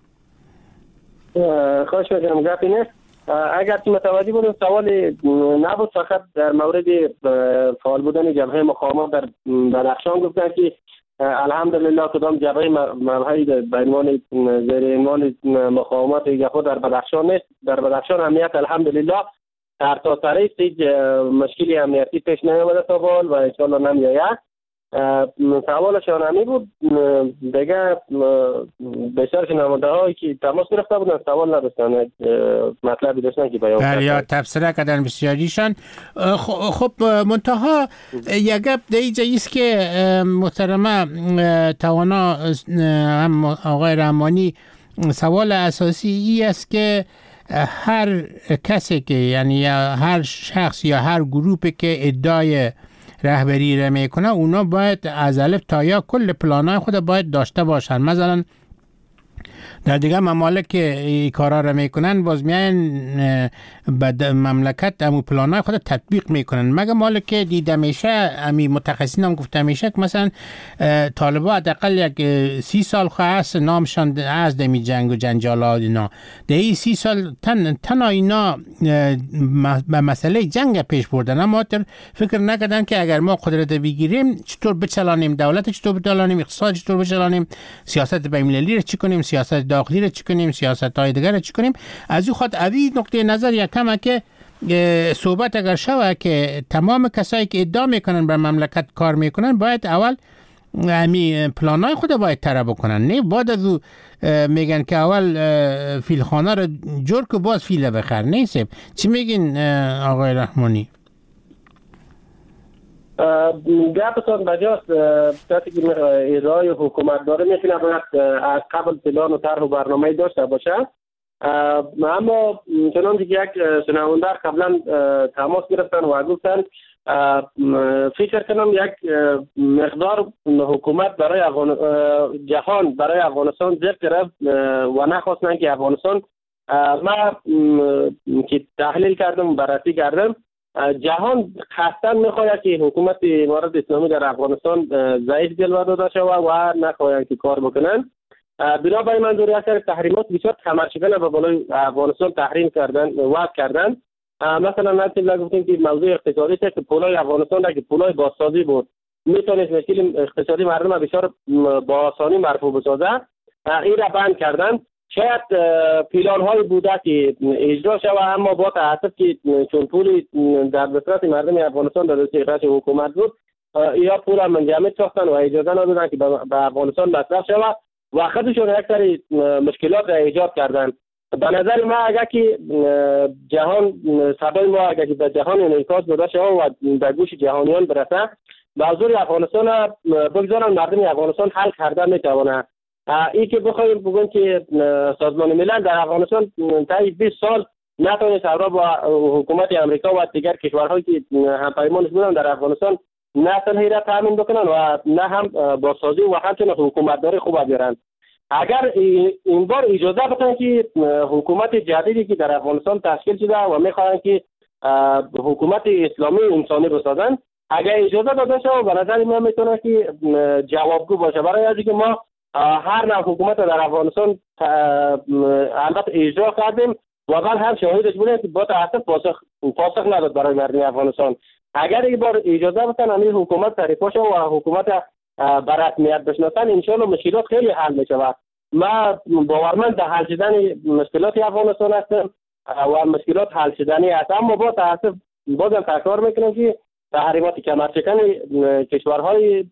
خوش می‌دم گپی نیست. اگر متوجه بودم سوال نبود فقط در مورد فعال بودن جبهه مقاومت در بدخشان گفتن که الحمدلله کدام جبهه مبهی به عنوان زیر عنوان مقاومت خود در بدخشان نیست. در بدخشان امنیت الحمدلله در تا سر است مشکلی امنیتی پیش نیامده تا حال و ان شاء الله نمیآید. سوالشان همی بود دیگه بسیار شنونده هایی که تماس گرفته بودن سوال نداشتن مطلبی داشتن که بیان کردن یا تفسیر کردن بسیاریشان. خب منتها یک گپ دیگه ایست که محترمه توانا هم آقای رحمانی سوال اساسی ای است که هر کسی که یعنی یا هر شخص یا هر گروپی که ادعای رهبری را میکنه اونا باید از الف تا یا کل پلانای خود باید داشته باشن. مثلا در دیگه ممالک که این کارا را میکنن باز میان بعد مملکت امو پلانای خود تطبیق میکنن. مگه مالک که دیده میشه امی متخصصین هم گفته میشه که مثلا طالبا حداقل یک سی سال خواست نامشان از دمی جنگ و جنجالات اینا ده ای سی سال تن تنها اینا به مسئله جنگ پیش بردن، اما فکر نکردن که اگر ما قدرت بگیریم چطور بچلانیم دولت، چطور بچلانیم اقتصاد، چطور بچلانیم سیاست بین‌المللی را چی کنیم، سیاست داخلی را چی کنیم، سیاست های دیگر را چی کنیم. از او خود اوی نقطه نظر یکم که صحبت اگر شوه که تمام کسایی که ادعا میکنن بر مملکت کار میکنن باید اول همی پلانای خود باید طرح بکنن، نه بعد از او میگن که اول فیلخانه رو جور که باز فیل بخر. نیست چی میگین آقای رحمانی؟ گپتان بجاست. کسی که ادعای حکومت داره میتونه باید از قبل پلان و طرح و برنامه داشته باشه. اما چنانچه که یک شنونده قبلا تماس گرفتن و گفتن فکر کنم یک مقدار حکومت برای افغان... جهان برای افغانستان زیر گرفت و نخواستن که افغانستان، من که تحلیل کردم بررسی کردم، جهان قصداً میخواهد که حکومت امارت اسلامی در افغانستان ضعیف جلوه داده شود و نخواهند که کار بکنن. بنابراین منظور اثر تحریمات بسیار کمرشکنه به بالای افغانستان تحریم کردن وضع کردن. مثلا نتیجه گفتیم که موضوع اقتصادی است که پولای افغانستان را که پولای بازسازی بود میتونست مشکل اقتصادی مردم بسیار با آسانی مرفوع بسازه، این را بند کردن. شاید پیلان های بوده که اجرا شود، اما با تاسف که چون پولی در دسترس مردم افغانستان در دسترس حکومت بود، یا پول منجمد ساختن و اجازه ندادن که به افغانستان مصرف شود و خودشون یک سری مشکلات را ایجاد کردن. به نظر ما اگر که جهان صدای ما اگر که به جهان انعکاس داده شود و در گوش جهانیان برسه، موضوع افغانستان را بگذارن مردم افغانستان حل کردن میتوانه. ای که بخوایم بگویم که سازمان ملل در افغانستان تا بیست سال نتونست را با حکومت امریکا و دیگر کشورهایی که همپیمانش بودن در افغانستان نه تنهایی را تامین بکنن و نه هم بازسازی و همچنین حکومتداری خوب بیارن. اگر این بار اجازه بدن که حکومت جدیدی که در افغانستان تشکیل شده و میخواهند که حکومت اسلامی انسانی بسازن، اگر اجازه داده شود به نظر من میتونه که جوابگو باشه برای از اینکه ما هر نوع حکومت در افغانستان البته اجرا کردیم و بعد هم شاهدش بودیم که با تاسف پاسخ پاسخ نداد برای مردم افغانستان. اگر این بار اجازه بدن همین حکومت تعریف شه و حکومت بر رسمیت بشناسن، ان شاء الله مشکلات خیلی حل می شود. ما باورمند در حل شدن مشکلات افغانستان هستم و مشکلات حل شدنی است، اما با تاسف بازم تکرار میکنم که تحریمات کمرشکن کشورهای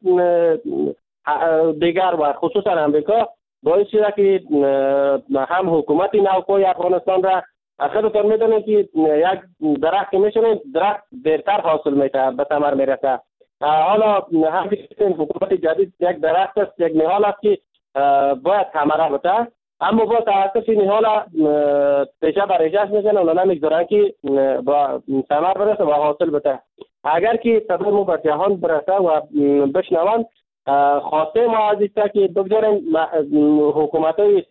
دیگر و خصوصا امریکا باعث شده که هم حکومت نوپای افغانستان را خودتان میدونید که یک درخت میشونه درخت دیرتر حاصل میده به ثمر میرسه. حالا هم حکومت جدید یک درخت است، یک نهال است که باید ثمره بده، اما با تاسف این نهال پیشه برایش میکنه و نمیگذارن که با ثمر برسه و حاصل بده. اگر که صدای ما به جهان برسه و بشنوند، خواسته ما از ایسته که بگذاریم حکومت های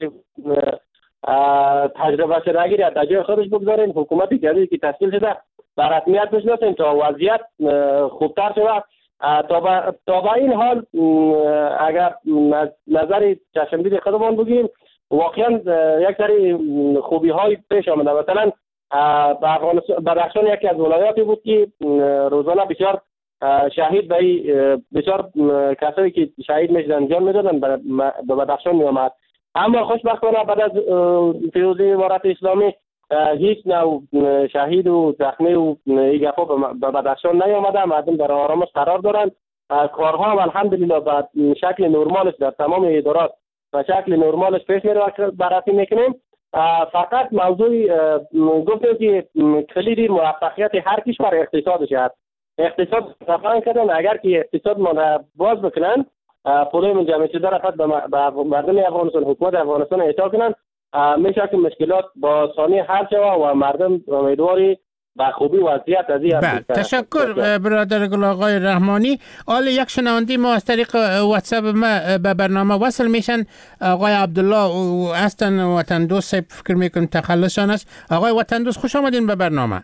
تجربه شدگی را در جای خودش بگذاریم، حکومت جدیدی که تشکیل شده بر رسمیت بشناسیم تا وضعیت خوبتر شود. تا با این حال اگر نظر چشمدید خودمان بگیم، واقعا یک سری خوبی های پیش آمده. مثلا بدخشان یکی از ولایاتی بود که روزانه بسیار شهید به بسیار کسایی که شهید میشدن جان میدادن به بدخشان می آمد، اما خوشبختانه بعد از پیروزی امارت اسلامی هیچ نوع شهید و زخمی و این گپا به بدخشان نیامده. مردم در آرامش قرار دارند. کارها هم الحمدلله به شکل نرمالش در تمام ادارات به شکل نرمالش پیش میره بررسی میکنیم. فقط موضوع گفتیم که کلیدی موفقیت هر کشور اقتصادش هست. اقتصاد رفعان کردن، اگر که اقتصاد ما باز بکنن، پولای منجمد شده را به مردم افغانستان، حکومت افغانستان اعطا کنن، میشه که مشکلات با ثانی حل شود و مردم امیدواری به خوبی وضعیت از این بله تشکر برادر گل آقای رحمانی. حالا یک شنونده ما از طریق واتساپ ما به برنامه وصل میشن. آقای عبدالله هستن وطن دوست، فکر میکنم تخلصشان است. آقای وطن دوست خوش آمدین به برنامه.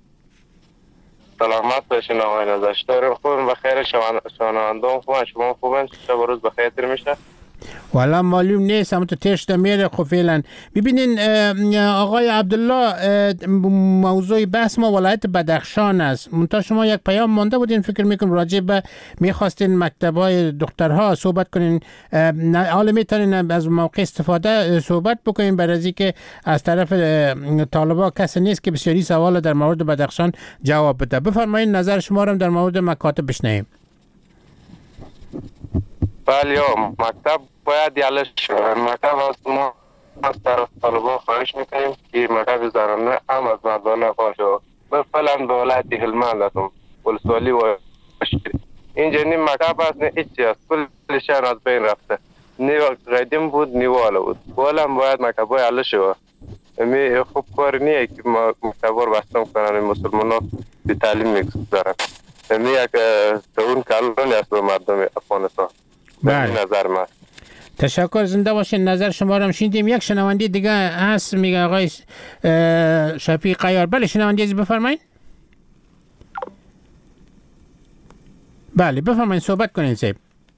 سلامت باشین آقای نزاشتار خوبین بخیر، شنوندگان خوبن، شما خوبن، شب و روز بخیر میشه؟ والا معلوم نیست، اما تو تشت میره خب فعلا. ببینین آقای عبدالله، موضوع بحث ما ولایت بدخشان است. منتها شما یک پیام مانده بودین، فکر میکنم راجع به میخواستین مکتبای دخترها صحبت کنین. حالا میتونین از موقع استفاده صحبت بکنین، برای از اینکه از طرف طالبا کسی نیست که بسیاری سوال در مورد بدخشان جواب بده. بفرمایید نظر شما رو در مورد مکاتب بشنویم. بله مکتب باید یالش شود. مکتب از ما از طرف طالبان خواهش میکنیم که مکتب زنانه هم از مردانه خواهد شود. مثلا به ولایت هلمند هستم ولسوالی و اینجا نیم مکتب هست نه ایچی هست، کلشان از بین رفته. نیو قدیم بود نیو حالا بود، والا باید مکتب های یالش شود. امی خوب کار نیه که مکتب ها رو بستم کنن مسلمان ها بی تعلیم میگذارن. امی یک تون کلانی هست به مردم افغانستان. بله. نظر من. تشکر، زنده باشین. نظر شما رو هم شنیدیم. یک شنونده دیگه هست میگه آقای شفیق عیار. بله شنونده عزیز بفرمایید. بله بفرمایید صحبت کنین صاحب.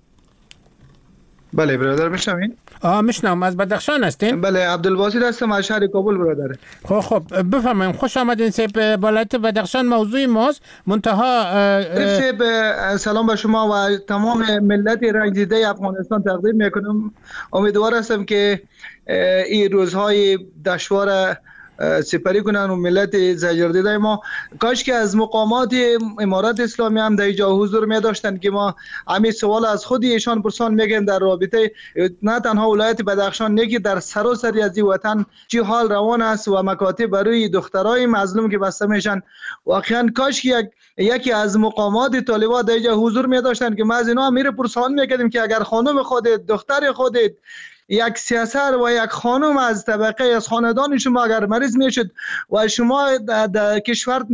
بله برادر میشنوین؟ آه میشنم. از بدخشان هستین؟ بله عبدالباسط هستم از شهر کابل برادر. خب خب بفرمایید. خوش آمدین صاحب. ولایت بدخشان موضوع ماست. منتها صاحب سلام به شما و تمام ملت رنجیده افغانستان تقدیم میکنم. امیدوار هستم که این روزهای دشوار سپری کنن و ملت زجر دیده ما. کاش که از مقامات امارات اسلامی هم در اینجا حضور می داشتن که ما همین سوال از خود ایشان پرسان میگن در رابطه نه تنها ولایت بدخشان نه که در سراسر از این وطن چی حال روان است و مکاتب برای دخترای مظلوم که بسته میشن. واقعا کاش که یک یکی از مقامات طالبان در اینجا حضور می داشتن که ما از اینا میره پرسان میکردیم که اگر خانم خودت دختر خودت یک سیاسر و یک خانم از طبقه از خاندان شما اگر مریض میشد و شما در کشور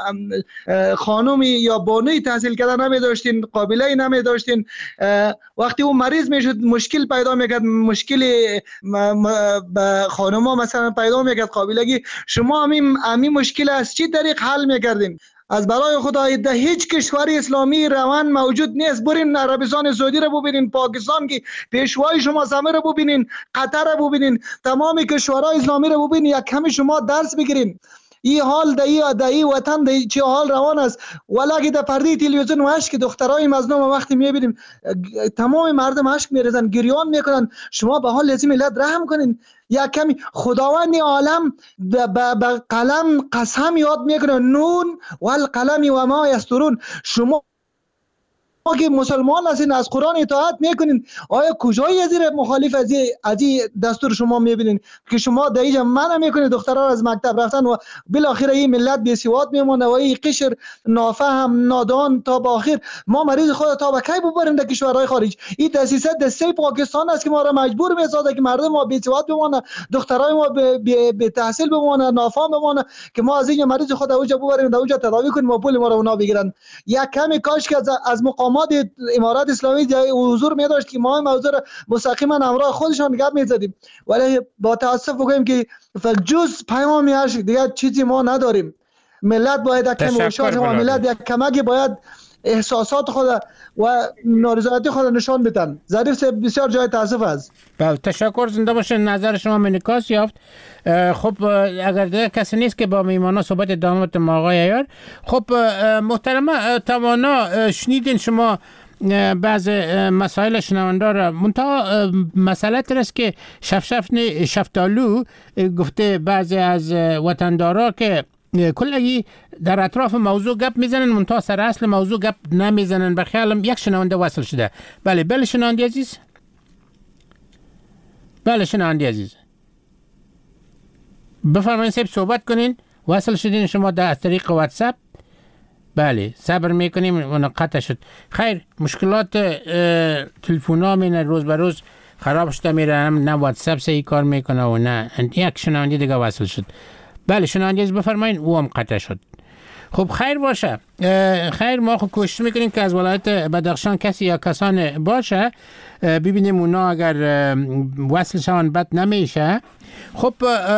خانمی یا بانوی تحصیل کرده نمی داشتین، قابله نمی داشتین، وقتی اون مریض میشد مشکل پیدا میکرد، مشکل به خانما مثلا پیدا میکرد قابلگی، شما همین همین مشکل از چی طریق حل میکردین؟ از برای خدا در هیچ کشور اسلامی روان موجود نیست. برین عربستان سعودی رو ببینین، پاکستان که پیشوای شما سمه رو ببینین، قطر رو ببینین، تمام کشورهای اسلامی رو ببینین، یک کمی شما درس بگیرین. این حال در این در این وطن در چه حال روان است. ولی در پرده تلویزیون و اشک دخترای مظلوم وقتی میبینیم تمام مردم اشک میریزن، گریان میکنن. شما به حال لازم ملت رحم کنین. یا کمی خداوند عالم به قلم قسم یاد میکنه، نون و القلم و ما یسترون. شما که مسلمان هستین از قرآن اطاعت میکنین، آیا کجای از این مخالف از این دستور شما میبینین که شما در اینجا منع میکنین دخترها از مکتب رفتن و بالاخره این ملت بی سواد میمونه و این قشر نافهم نادان تا با آخر ما مریض خود تا به کی ببریم در کشورهای خارج؟ این دسیسه دسته پاکستان است که ما را مجبور میسازه که مردم ما بی سواد بمونه، دخترای ما به تحصیل بمونه، نافهم بمونه که ما از این مریض خود اوجا ببریم در اوجا تداوی کنیم و پول ما را اونا بگیرن. یک کمی کاش که از مقامات امارات اسلامی حضور می داشت که ما موضوع را مستقیما همراه خودشان گپ می زدیم. ولی با تاسف بگویم که جز پیامی هست دیگه چیزی ما نداریم. ملت باید یک کمی هوشیار شود، ملت یک کمکی باید احساسات خود و نارضایتی خود نشان بدن. ظریف بسیار جای تاسف است. بله تشکر، زنده باشه. نظر شما منعکس یافت. خب اگر دیگه کسی نیست که با میمانا صحبت ادامه بدم آقای عیار. خب محترمه توانا شنیدین شما بعض مسائل شنونده را، منتها مسئله است که شفشفن شفتالو گفته بعضی از وطندارا که کلگی در اطراف موضوع گپ میزنن منتها سر اصل موضوع گپ نمیزنن. به خیالم یک شنونده وصل شده. بله بله شنونده عزیز. بله شنونده عزیز بفرمایید صاحب صحبت کنین. وصل شدین شما در از طریق واتساپ. بله صبر میکنیم و قطع شد. خیر مشکلات تلفن ها مینه روز به روز خراب شده میره، نه واتساپ صحیح کار میکنه و نه. یک شنونده دیگه وصل شد. بله شنونده از بفرمایید، او هم قطع شد. خب خیر باشه. خیر ما خب کوشش میکنیم که از ولایت بدخشان کسی یا کسان باشه ببینیم اونا اگر وصل شوان بد نمیشه. خب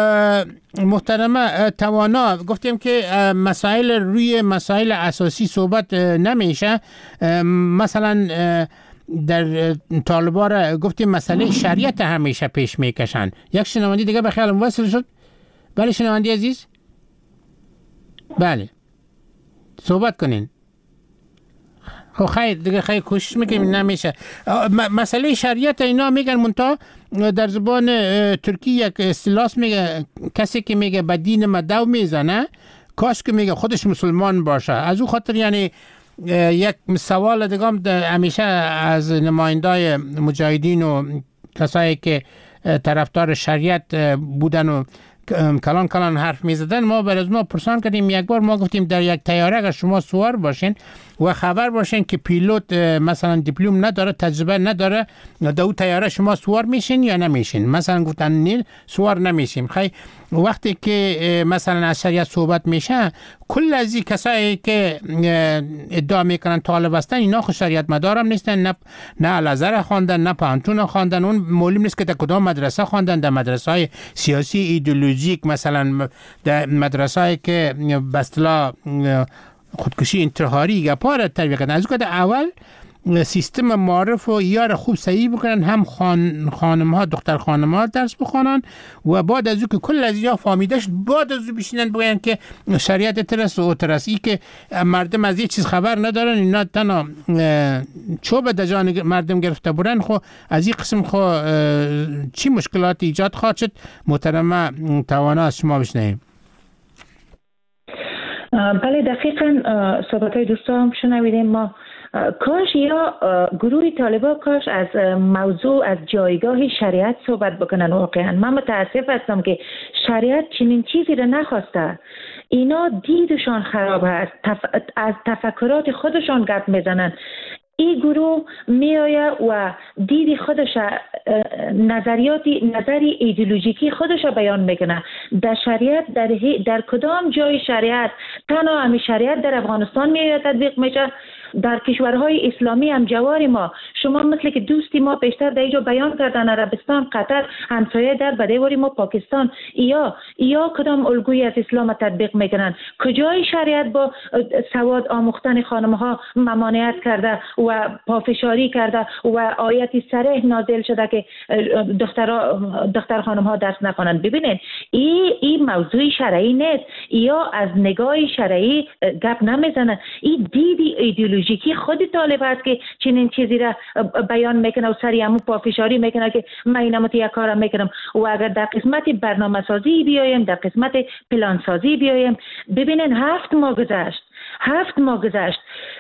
محترمه توانا گفتیم که مسائل روی مسائل اساسی صحبت نمیشه. مثلا در طالبان گفتیم مسئله شریعت همیشه پیش میکشن. یک شنونده دیگه به خیالم وصل شد. بله شنونده عزیز، بله صحبت کنین. خب خیر دیگه خیر کوشش میکنیم نمیشه. مسئله شریعت اینا میگن منتها در زبان ترکی یک اصطلاح میگه کسی که میگه به دین ما دو میزنه کاش که میگه خودش مسلمان باشه. از او خاطر یعنی یک سوال دیگه هم همیشه از نمایندای مجاهدین و کسایی که طرفدار شریعت بودن و کلان کلان حرف می زدن، ما بر از ما پرسان کردیم. یک بار ما گفتیم در یک طیاره اگر شما سوار باشین و خبر باشین که پیلوت مثلا دیپلم نداره، تجربه نداره، در اون طیاره شما سوار میشین یا نمیشین؟ مثلا گفتن نه سوار نمیشیم. خیلی وقتی که مثلا از شریعت صحبت میشه کل از این کسایی که ادعا میکنن طالب هستن اینا خود شریعت مدارم نیستن، نه نه الازهر خواندن نه پانتون خواندن. اون معلوم نیست که در کدام مدرسه خواندن. در مدرسه های سیاسی ایدئولوژیک، مثلا در مدرسه هایی که به اصطلاح خودکشی انتحاری گپا تربیت کردن. از اون اول سیستم معارف و یار خوب صحیح بکنن، هم خان خانم ها دختر خانم ها درس بخونن و بعد از اون که کل از یا فهمیدش بعد از اون بشینن بگن که شریعت ترس و ترسی که مردم از یه چیز خبر ندارن. اینا تنها چوب در جان مردم گرفته برن. خو از این قسم خو چی مشکلات ایجاد خواهد شد؟ محترمه توانا از شما بشنویم. بله دقیقاً صحبت های دوستان شنویدیم. ما کاش یا گروه طالبان کاش از موضوع از جایگاه شریعت صحبت بکنن. واقعا من متاسف هستم که شریعت چنین چیزی را نخواسته. اینا دیدشان خراب هست، تف... از تفکرات خودشان گپ میزنن. این گروه می آید و دید خودش نظریاتی نظری ایدئولوژیکی خودش بیان میکنه. در شریعت در, در کدام جای شریعت تنها همین شریعت در افغانستان می آید تطبیق میشه؟ در کشورهای اسلامی هم جوار ما شما مثل که دوستی ما پیشتر در اینجا بیان کردن عربستان، قطر، همسایه در بدیواری ما پاکستان، یا یا کدام الگویی از اسلام تطبیق میکنن؟ کجای شریعت با سواد آموختن خانم ها ممانعت کرده و پافشاری کرده و آیتی صریح نازل شده که دختر دختر خانم ها درس نخوانند؟ ببینید این این موضوع شرعی نیست. یا از نگاه شرعی گپ نمیزنن. این دیدی ایدئولوژیکی خود طالب است که چنین چیزی را بیان میکنه و سری همون پافشاری میکنه که من اینم یک کارم میکنم. و اگر در قسمت برنامه سازی بیایم، در قسمت پلان سازی بیایم، ببینین هفت ماه گذشت هفت ماه گذشت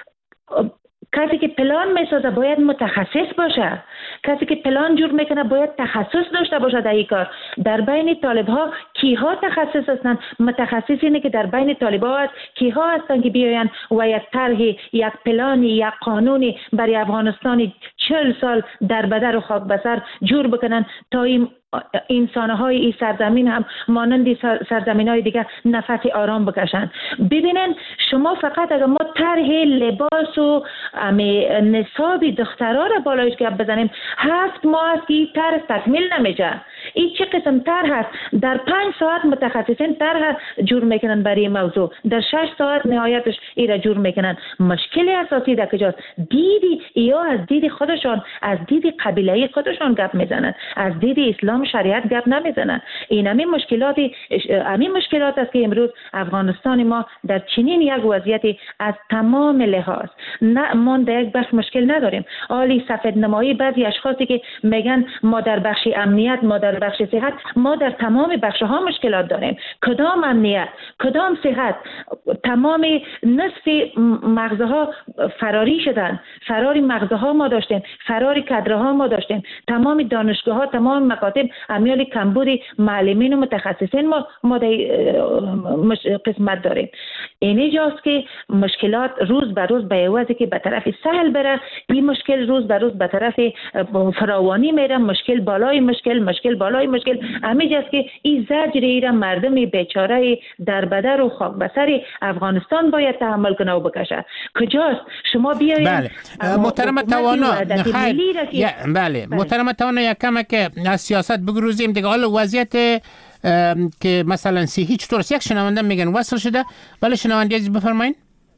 کسی که پلان میسازه باید متخصص باشه. کسی که پلان جور میکنه باید تخصص داشته باشه در این کار. در بین طالب ها کیها تخصص هستند؟ متخصص اینه که در بین طالب ها هست کیها هستند که بیاین و یک طرح، یک پلانی، یک قانونی برای افغانستان چهل سال در بدر و خاک بسر جور بکنن تا این انسان‌های این سرزمین هم مانند سرزمین‌های دیگه نفس آرام بکشن. ببینن شما فقط اگر ما طرح لباس و نصاب دخترها را بالایش گپ بزنیم، هفت ماه است که این طرح تکمیل نمیشه. این چه قسم طرح هست؟ در پنج ساعت متخصصین طرح جور میکنن برای موضوع، در شش ساعت نهایتش این را جور میکنن. مشکل اساسی در کجاست؟ دیدی یا از دید خودشان، از دید قبیله خودشان گپ میزنن، از دید اسلام شریعت گپ نمیزنن. این همین مشکلاتی همین مشکلات است که امروز افغانستان ما در چنین یک وضعیتی از تمام لحاظ، نه ما در یک بخش مشکل نداریم. عالی سفید نمایی بعضی اشخاصی که میگن ما در بخش امنیت، ما در بخش صحت ما در تمام بخش ها مشکلات داریم. کدام امنیت، کدام صحت، تمام نصف مغزها فراری شدن. فراری مغزها ما داشتیم، فراری کادرها ما داشتیم، تمام دانشگاه ها، تمام مکاتب امیال کمبود معلمین و متخصصین ما ما در قسمت داریم. اینه جاست که مشکلات روز به روز به عوضی که به طرف سهل بره، این مشکل روز به روز به طرف فراوانی میره، مشکل بالای مشکل، مشکل بالای مشکل. همین جاست که این زجر ایران مردم بیچاره در بدر و خاک بسر افغانستان باید تحمل کنه و بکشه. کجاست؟ شما بیایید. بله محترم توانا، بله محترم توانا یک کم که از سیاست بگروزیم دیگه. حالا وضعیت که مثلا صحی چطور است؟ یک شنونده میگن وصل شده. بله شنونده عزیز بفرمایید،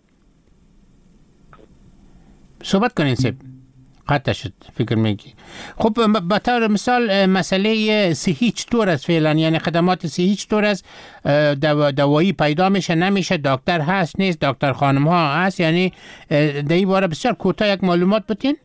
صحبت کنین. سیب قطع شد فکر میگی. خب به طور مثال مسئله صحی چطور است فعلا؟ یعنی خدمات صحی چطور است؟ دو دوایی پیدا میشه نمیشه؟ دکتر هست نیست؟ دکتر خانم ها هست؟ یعنی در این باره بسیار کوتاه یک معلومات بتین.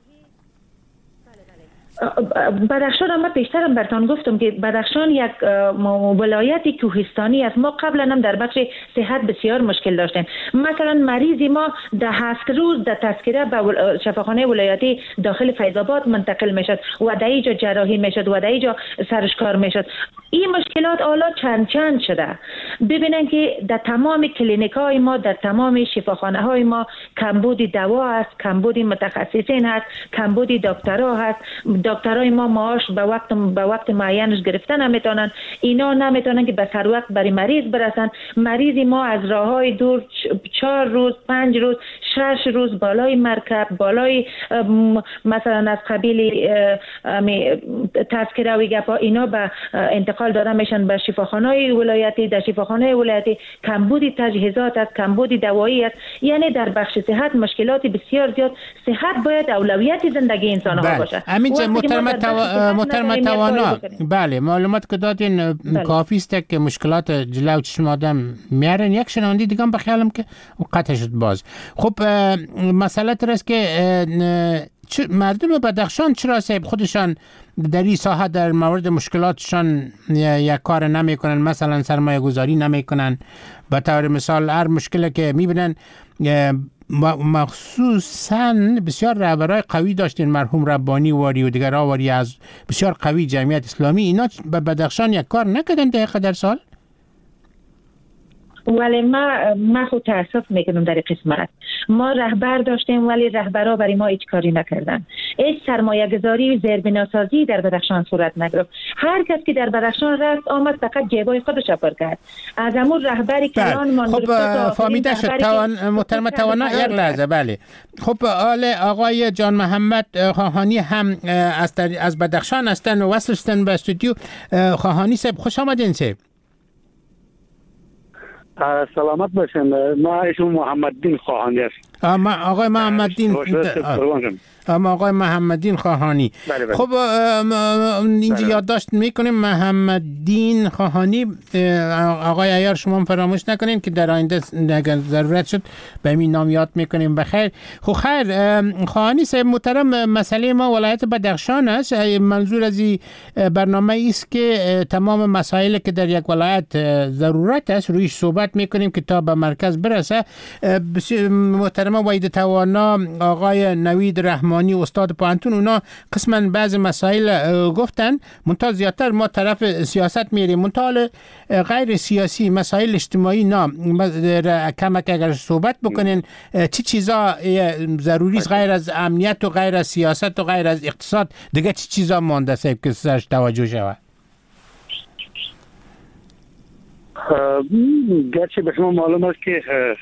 بدخشان هم پیشترم براتون گفتم که بدخشان یک ولایتی کوهستانی است. ما قبلا هم در بخش صحت بسیار مشکل داشتیم. مثلا مریضی ما ده هفت روز در تذکره به شفاخانه ولایتی داخل فیض آباد منتقل میشد و در اینجا جراحی میشد و در اینجا سرش کار میشد. این مشکلات حالا چند چند شده. ببینن که در تمام کلینیک های ما، در تمام شفاخانه های ما کمبود دوا است، کمبود متخصصین هست، کمبود دکترها هست. دکترای ما معاش به وقت به وقت معینش گرفتن نمیتونن. اینا نمیتونن که به سر وقت برای مریض برسن. مریضی ما از راههای دور چهار روز، پنج روز، شش روز بالای مرکب، بالای مثلا از قبیل تذکره و گپا اینا به انتقال داده میشن به شفاخانه‌های ولایتی. در شفاخانه ولایتی کمبود تجهیزات است، کمبود دوایی است. یعنی در بخش صحت مشکلات بسیار زیاد. صحت باید اولویت زندگی انسان ها باشه. محترم تو... محترم توانا، بله معلومات که دادین کافی است که مشکلات جلو چشم آدم میارن. یک شنونده دیگه هم بخیالم که قطع شد باز. خب مسئله تر است که مردم بدخشان چرا صاحب خودشان در این ساحه در مورد مشکلاتشان یک کار نمی کنن؟ مثلا سرمایه گذاری نمی کنن. به طور مثال هر مشکلی که میبینن، مخصوصا بسیار رهبرای قوی داشتین، مرحوم ربانی واری و دیگر آواری از بسیار قوی جمعیت اسلامی، اینا به بدخشان یک کار نکردن دقیقه در سال؟ ولی ما ما خود تاسف میکنم در قسمت ما رهبر داشتیم ولی رهبرها برای ما هیچ کاری نکردن. هیچ سرمایه گذاری و زیربناسازی در بدخشان صورت نگرفت. هر کس که در بدخشان رفت آمد فقط جیبای خودش پر کرد. از همون رهبری کلان مان خب فهمیده شد. توان محترم توانا یک لحظه. بله خب آل آقای جان محمد خواهانی هم از از بدخشان هستن و وصل شدن به استودیو. خواهانی صاحب خوش آمدین. صاحب سلامت باشین. ما اسم محمد دین خواهانی است. ما آقای محمد دین اما آقای محمد دین خواهانی. بله بله. خب اینجا یادداشت میکنیم محمد دین خواهانی. آقای عیار شما هم فراموش نکنین که در آینده اگر ضرورت شد به این نام یاد میکنیم. بخیر. خب خیر خواهانی صاحب محترم، مسئله ما ولایت بدخشان است. منظور از این برنامه است که تمام مسائلی که در یک ولایت ضرورت است رویش صحبت میکنیم که تا به مرکز برسه. محترم وحید توانا، آقای نوید رحمانی استاد پوهنتون، اونا قسما بعض مسائل گفتن. منتها زیادتر ما طرف سیاست میریم. منتها غیر سیاسی مسائل اجتماعی نه کمک اگر صحبت بکنین چی چیزا ضروری است غیر از امنیت و غیر از سیاست و غیر از اقتصاد؟ دیگه چی چیزا مونده صاحب که سرش توجه شود؟ گرچه به شما معلوم است که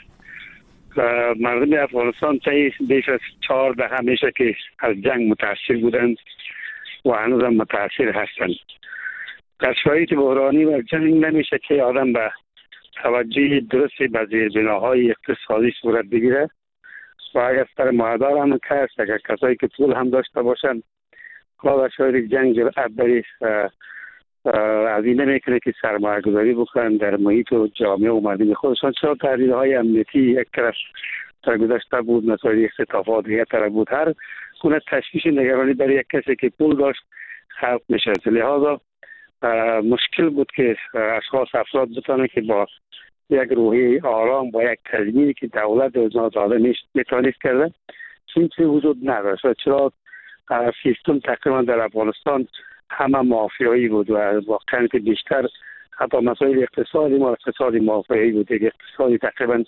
مردم افغانستان طی بیش از چهار دهه میشه که از جنگ متاثر بودند و هنوز هم متاثر هستند. در شرایط بحرانی و جنگ نمیشه که آدم به توجه درستی به زیربناهای اقتصادی صورت بگیره و اگر سر معدار هم کس اگر کسایی که پول هم داشته باشند و در شرایط جنگ جرأت بری از این نمیکنه که سرمایه گذاری بکنن در محیط و جامعه و مردم خودشان. چرا تحریرهای امنیتی یک طرف در گذشته بود، مسائل اختطافات یک طرف بود، هر گونه تشویش نگرانی برای یک کسی که پول داشت خلق میشه. لہذا مشکل بود که اشخاص افراد بتانند که با یک روحی آرام با یک تضمینی که دولت از نازاده میتونست کرده چیزی وجود نداشت. چرا سیستم تقریبا در افغانستان همه مافیایی بود و واقعا که بیشتر حتی مسائل اقتصادی ما اقتصادی مافیایی بود. اقتصادی تقریبا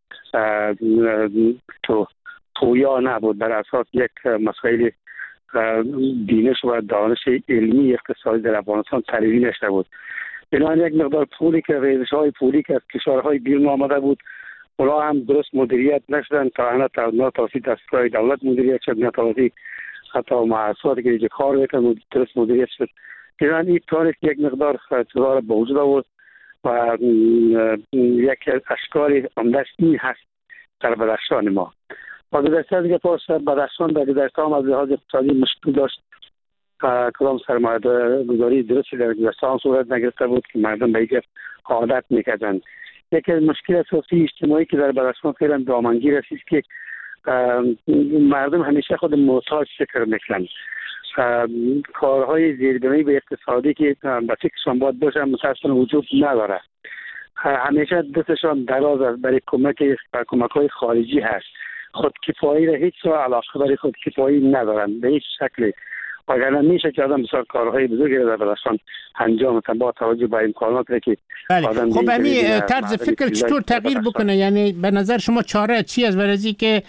تو تویا نبود، بر اساس یک مسائل بینش و دانش علمی اقتصادی در افغانستان تریزی نشده بود. بنابراین یک مقدار پولی که ریزش های پولی که از کشورهای بیرون آمده بود اونا هم درست مدیریت نشدن، تا نه توسط دستگاه دولت مدیریت شد، نه توسط حتی مؤسساتی که اینجا کار میکنن درست مدیریت شد. بنابراین این طور یک مقدار چیزا را به وجود آورد و یک اشکال عمده‌اش این هست در بدخشان ما. و گذشته دیگه پاس بدخشان در گذشته هم از لحاظ اقتصادی مشکل داشت. کدام سرمایه گذاری درستی در گذشته هم صورت نگرفته بود که مردم به این عادت میکردن. یکی از مشکل اساسی اجتماعی که در بدخشان فعلا دامنگیر است که مردم همیشه خود محتاج فکر میکنن. کارهای زیربنایی به اقتصادی که به فکرشان باید باشه متاسفانه وجود نداره. همیشه دستشان دراز است برای کمک کمک‌های خارجی هست. خودکفایی را هیچ سو علاقه برای خودکفایی ندارن به هیچ شکلی. وگرنه میشه که آدم بسیار کارهای بزرگی را در بدخشان انجام بده با توجه به امکاناتی که آدم. خب همین طرز فکر چطور تغییر بکنه؟ یعنی به نظر شما چاره چی از ورزی که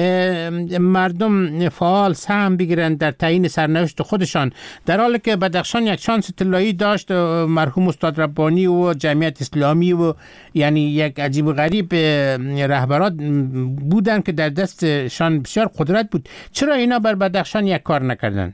مردم فعال سهم بگیرن در تعیین سرنوشت خودشان، در حالی که بدخشان یک شانس طلایی داشت، مرحوم استاد ربانی و جمعیت اسلامی و یعنی یک عجیب و غریب رهبرات بودن که در دستشان بسیار قدرت بود. چرا اینا بر بدخشان یک کار نکردن؟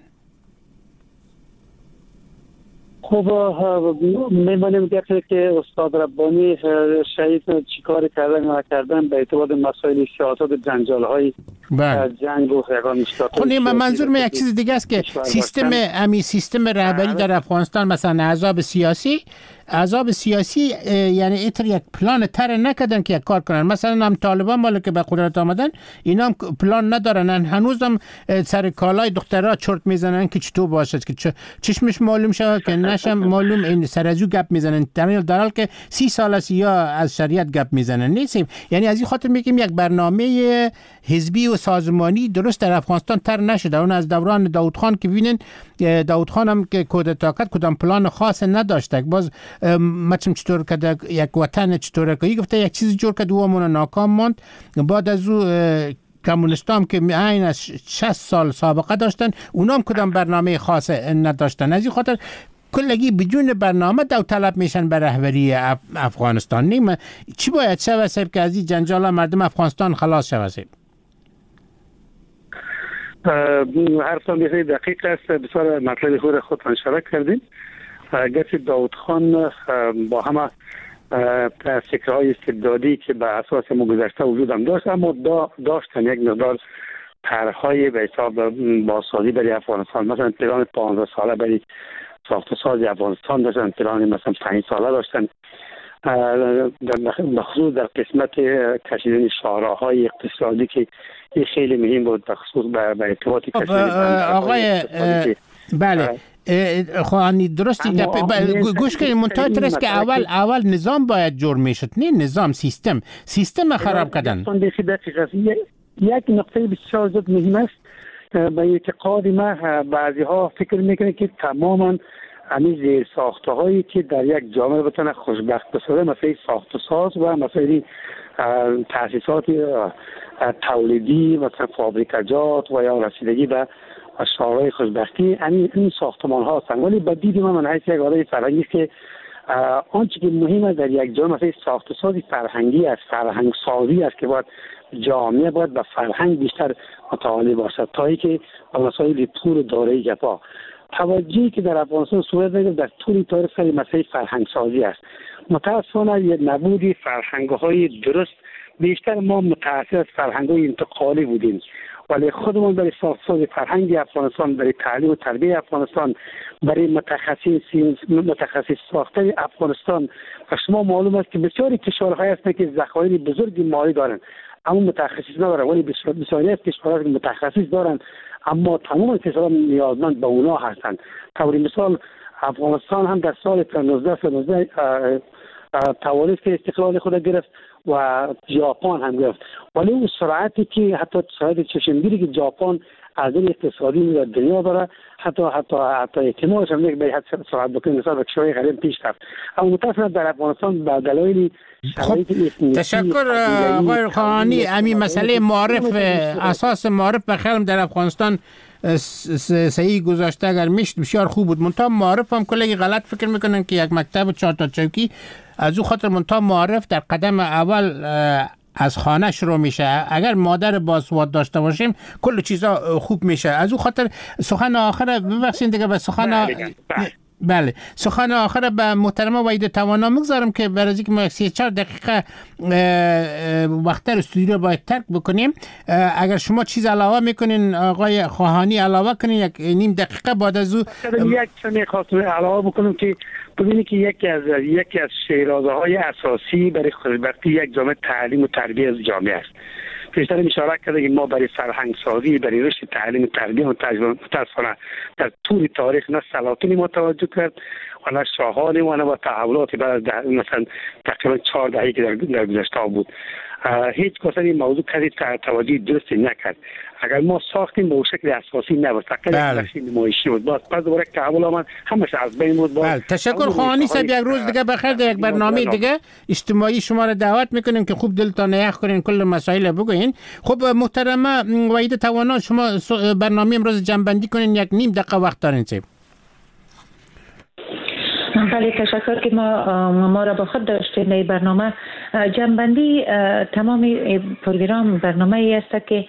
خب می‌بینیم که استاد ربانی شهید چیکار کردن نکردن به اعتبار مسائل سیاست جنجال‌های جنگ و یگان مشکلات. خب منظور من یک چیز دیگه است که سیستم امی سیستم رهبری در افغانستان مثلا احزاب سیاسی احزاب سیاسی یعنی ایتر یک پلان تر نکردن که یک کار کنن. مثلا هم طالبان مالا که به قدرت آمدن اینا هم پلان ندارن، هنوز هم سر کالای دخترها چرت میزنن که چطور باشد که چشمش معلوم شود که نشم معلوم این سر ازو گپ میزنن، در حال که سی سال است یا از شریعت گپ میزنن نیستیم. یعنی از این خاطر میگیم یک برنامه حزبی و سازمانی درست در افغانستان تر نشده. اون از دوران داود خان که ببینین داود خان هم که کودتا کرد کدام پلان خاص نداشته. باز مثلا چطور که یک وطن چطور که گفته یک چیز جور که دوامون ناکام ماند. بعد از او کمونستان که عین از شصت سال سابقه داشتن اونا هم کدام برنامه خاص نداشتن. از این خاطر کلگی بدون برنامه داوطلب میشن به رهبری اف... افغانستان. نیم چی باید شود که از این جنجال مردم افغانستان خلاص شود؟ حرفتان بسیار دقیق است. بسیار مطلب خود خودتان اشاره کردیم. گرچه داود خان با همه فکرهای استبدادی که به اساس گذشته وجود هم داشت، اما دا داشتن یک مقدار طرحهای به حساب بازسازی برای افغانستان. مثلا پلان پانزده ساله برای ساخت و ساز افغانستان داشتن، پلان مثلا پنج ساله داشتن، در خصوص در قسمت کشیدن شاهراهای اقتصادی که این خیلی مهم بود، در خصوص به ارتباط کشیدن آقای بله خواهانی درستی که گوش کنید منتها ترس که اول اول نظام باید جور میشد، نه نظام سیستم سیستم خراب کردن. یک نقطه بسیار زیاد مهم است. به اعتقاد من بعضی ها فکر میکنه که تماما همین زیر ساخته هایی که در یک جامعه بتونه خوشبخت بسازه، مثلا ساخت و ساز و مثلا تاسیسات تولیدی مثلا فابریکاجات و یا رسیدگی به شاهراه خوشبختی، این ساختمان ها هستند. ولی با دید من حیث یک آدم فرهنگی که آنچه که مهم است در یک جامعه مثلا ساخت و سازی فرهنگی است، فرهنگ سازی است که باید جامعه باید به فرهنگ بیشتر متعالی باشد تا اینکه به مسائل طول دوره جفا. توجهی که در افغانستان صورت میگیرد در طول تاریخ سر مسئله فرهنگ سازی است. متاسفانه یک نبودی فرهنگ های درست، بیشتر ما متأثر از فرهنگ های انتقالی بودیم، ولی خودمون برای ساخت‌ساز فرهنگ افغانستان، برای تعلیم و تربیت افغانستان، برای متخصصین متخصص ساختن افغانستان، و شما معلوم است که بسیاری کشورهای هستند که ذخایر بزرگی مالی دارند اما متخصص ندارند، ولی بسیاری از کشورها متخصص دارند اما تمام کشورها نیازمند به اونا هستند. طوری مثال افغانستان هم در سال نوزده نوزده توانست که استقلال خود گرفت و ژاپن هم گرفت، ولی اون سرعتی که حتی سرعت چشمگیری که ژاپن از این اقتصادی در دنیا داره حتی حتی حتی احتمالش هم یک به حد سرعت بکنه نسبت به کشورهای غریب پیش رفت. اما متأسفانه در افغانستان به دلایل خب تشکر آقای خانی. همین مسئله معرف اساس معرف به خیلی در افغانستان صحیح گذاشته اگر میشت بسیار خوب بود. منتها معرف هم کلی غلط فکر میکنن که یک مکتب چهار تا چوکی از او خاطر منتها معرف در قدم اول از خانه شروع میشه. اگر مادر باسواد داشته باشیم کل چیزا خوب میشه. از او خاطر سخن آخر ببخشید دیگه به سخن بله سخن آخر به محترمه وحید توانا میگذارم که برای اینکه ما سی چهار دقیقه وقتر استودیو باید ترک بکنیم. اگر شما چیز علاوه میکنین آقای خواهانی علاوه کنین یک نیم دقیقه بعد از او یک چند خواستم علاوه بکنم که ببینید که یکی از یکی از شیرازه‌های اساسی برای خوشبختی یک جامعه تعلیم و تربیت از جامعه است. پیشتر اشاره کرده که ما برای فرهنگ سازی برای رشد تعلیم و تربیت متاسفانه در طول تاریخ نه سلاطین ما توجه کرد و نه شاهان ما نه و تحولات بعد از مثلا تقریبا چهار دهه که در گذشته بود هیچ کس این موضوع کسی توجه درستی نکرد. اگر ما ساختیم به شکل اساسی نبود فقط بخش نمایشی بود باز پس دوباره تحول آمد همش از بین بود. بله تشکر خواهانی صاحب. یک روز دیگه بخیر در یک برنامه دیگه اجتماعی شما را دعوت میکنیم که خوب دلتان یخ کنین کل مسائل بگوین. خب محترمه وحید توانا شما برنامه امروز جنبندی کنین یک نیم دقیقه وقت دارین صاحب. بله تشکر که ما ما را با خود داشتیم. این برنامه جنبندی تمام پروگرام برنامه ای است که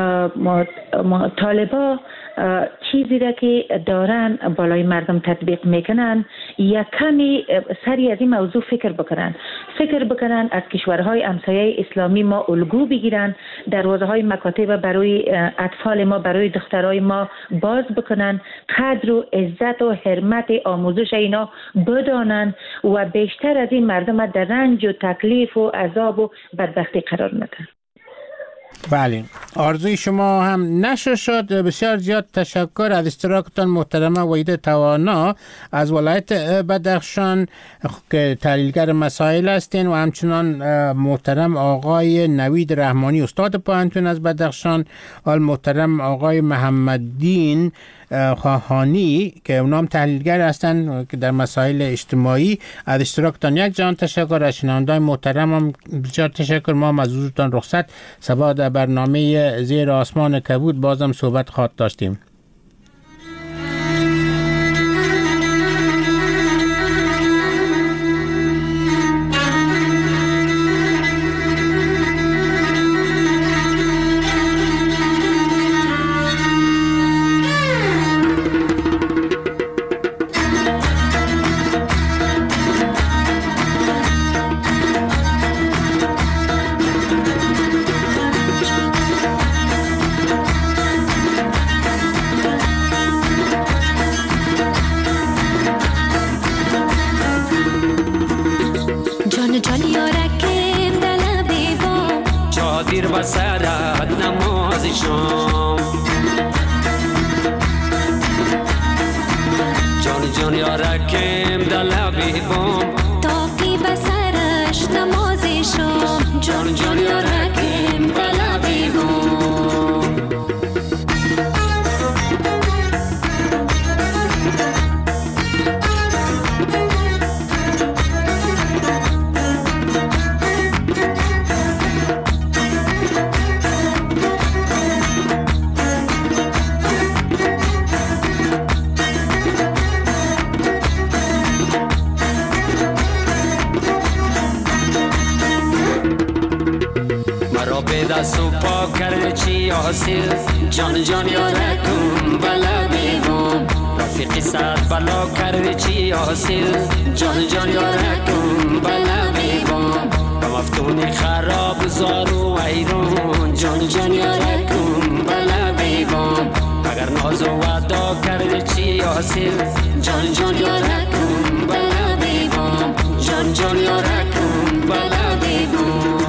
طالبا چیزی را که دارن بالای مردم تطبیق میکنن یک کمی سری از این موضوع فکر بکنن فکر بکنن از کشورهای همسایه اسلامی ما الگو بگیرن، دروازه های مکاتب برای اطفال ما برای دخترای ما باز بکنن، قدر و عزت و حرمت آموزش اینا بدانن و بیشتر از این مردم در رنج و تکلیف و عذاب و بدبختی قرار ندن. بله آرزوی شما هم نشه شد. بسیار زیاد تشکر از اشتراکتان محترمه وحید توانا از ولایت بدخشان که تحلیلگر مسائل هستین و همچنان محترم آقای نوید رحمانی استاد پوهنتون از بدخشان، آل محترم آقای محمددین خواهانی که اونام تحلیلگر هستن که در مسائل اجتماعی. از اشتراکتان یک جان تشکر. از شنوندگان محترم هم بسیار تشکر. ما از حضورتان رخصت. صبح در برنامه زیر آسمان کبود بازم صحبت خواهد داشتیم. جان جان یارکم بلا بیگم رفیقی صد بلا کردی چی حاصل جان جان یارکم بلا بیگم مفتونی خراب زارو ایرون جان جان یارکم بلا بیگم اگر ناز و وعدا کردی چی حاصل جان جان یارکم بلا بیگم جان جان یارکم بلا بیگم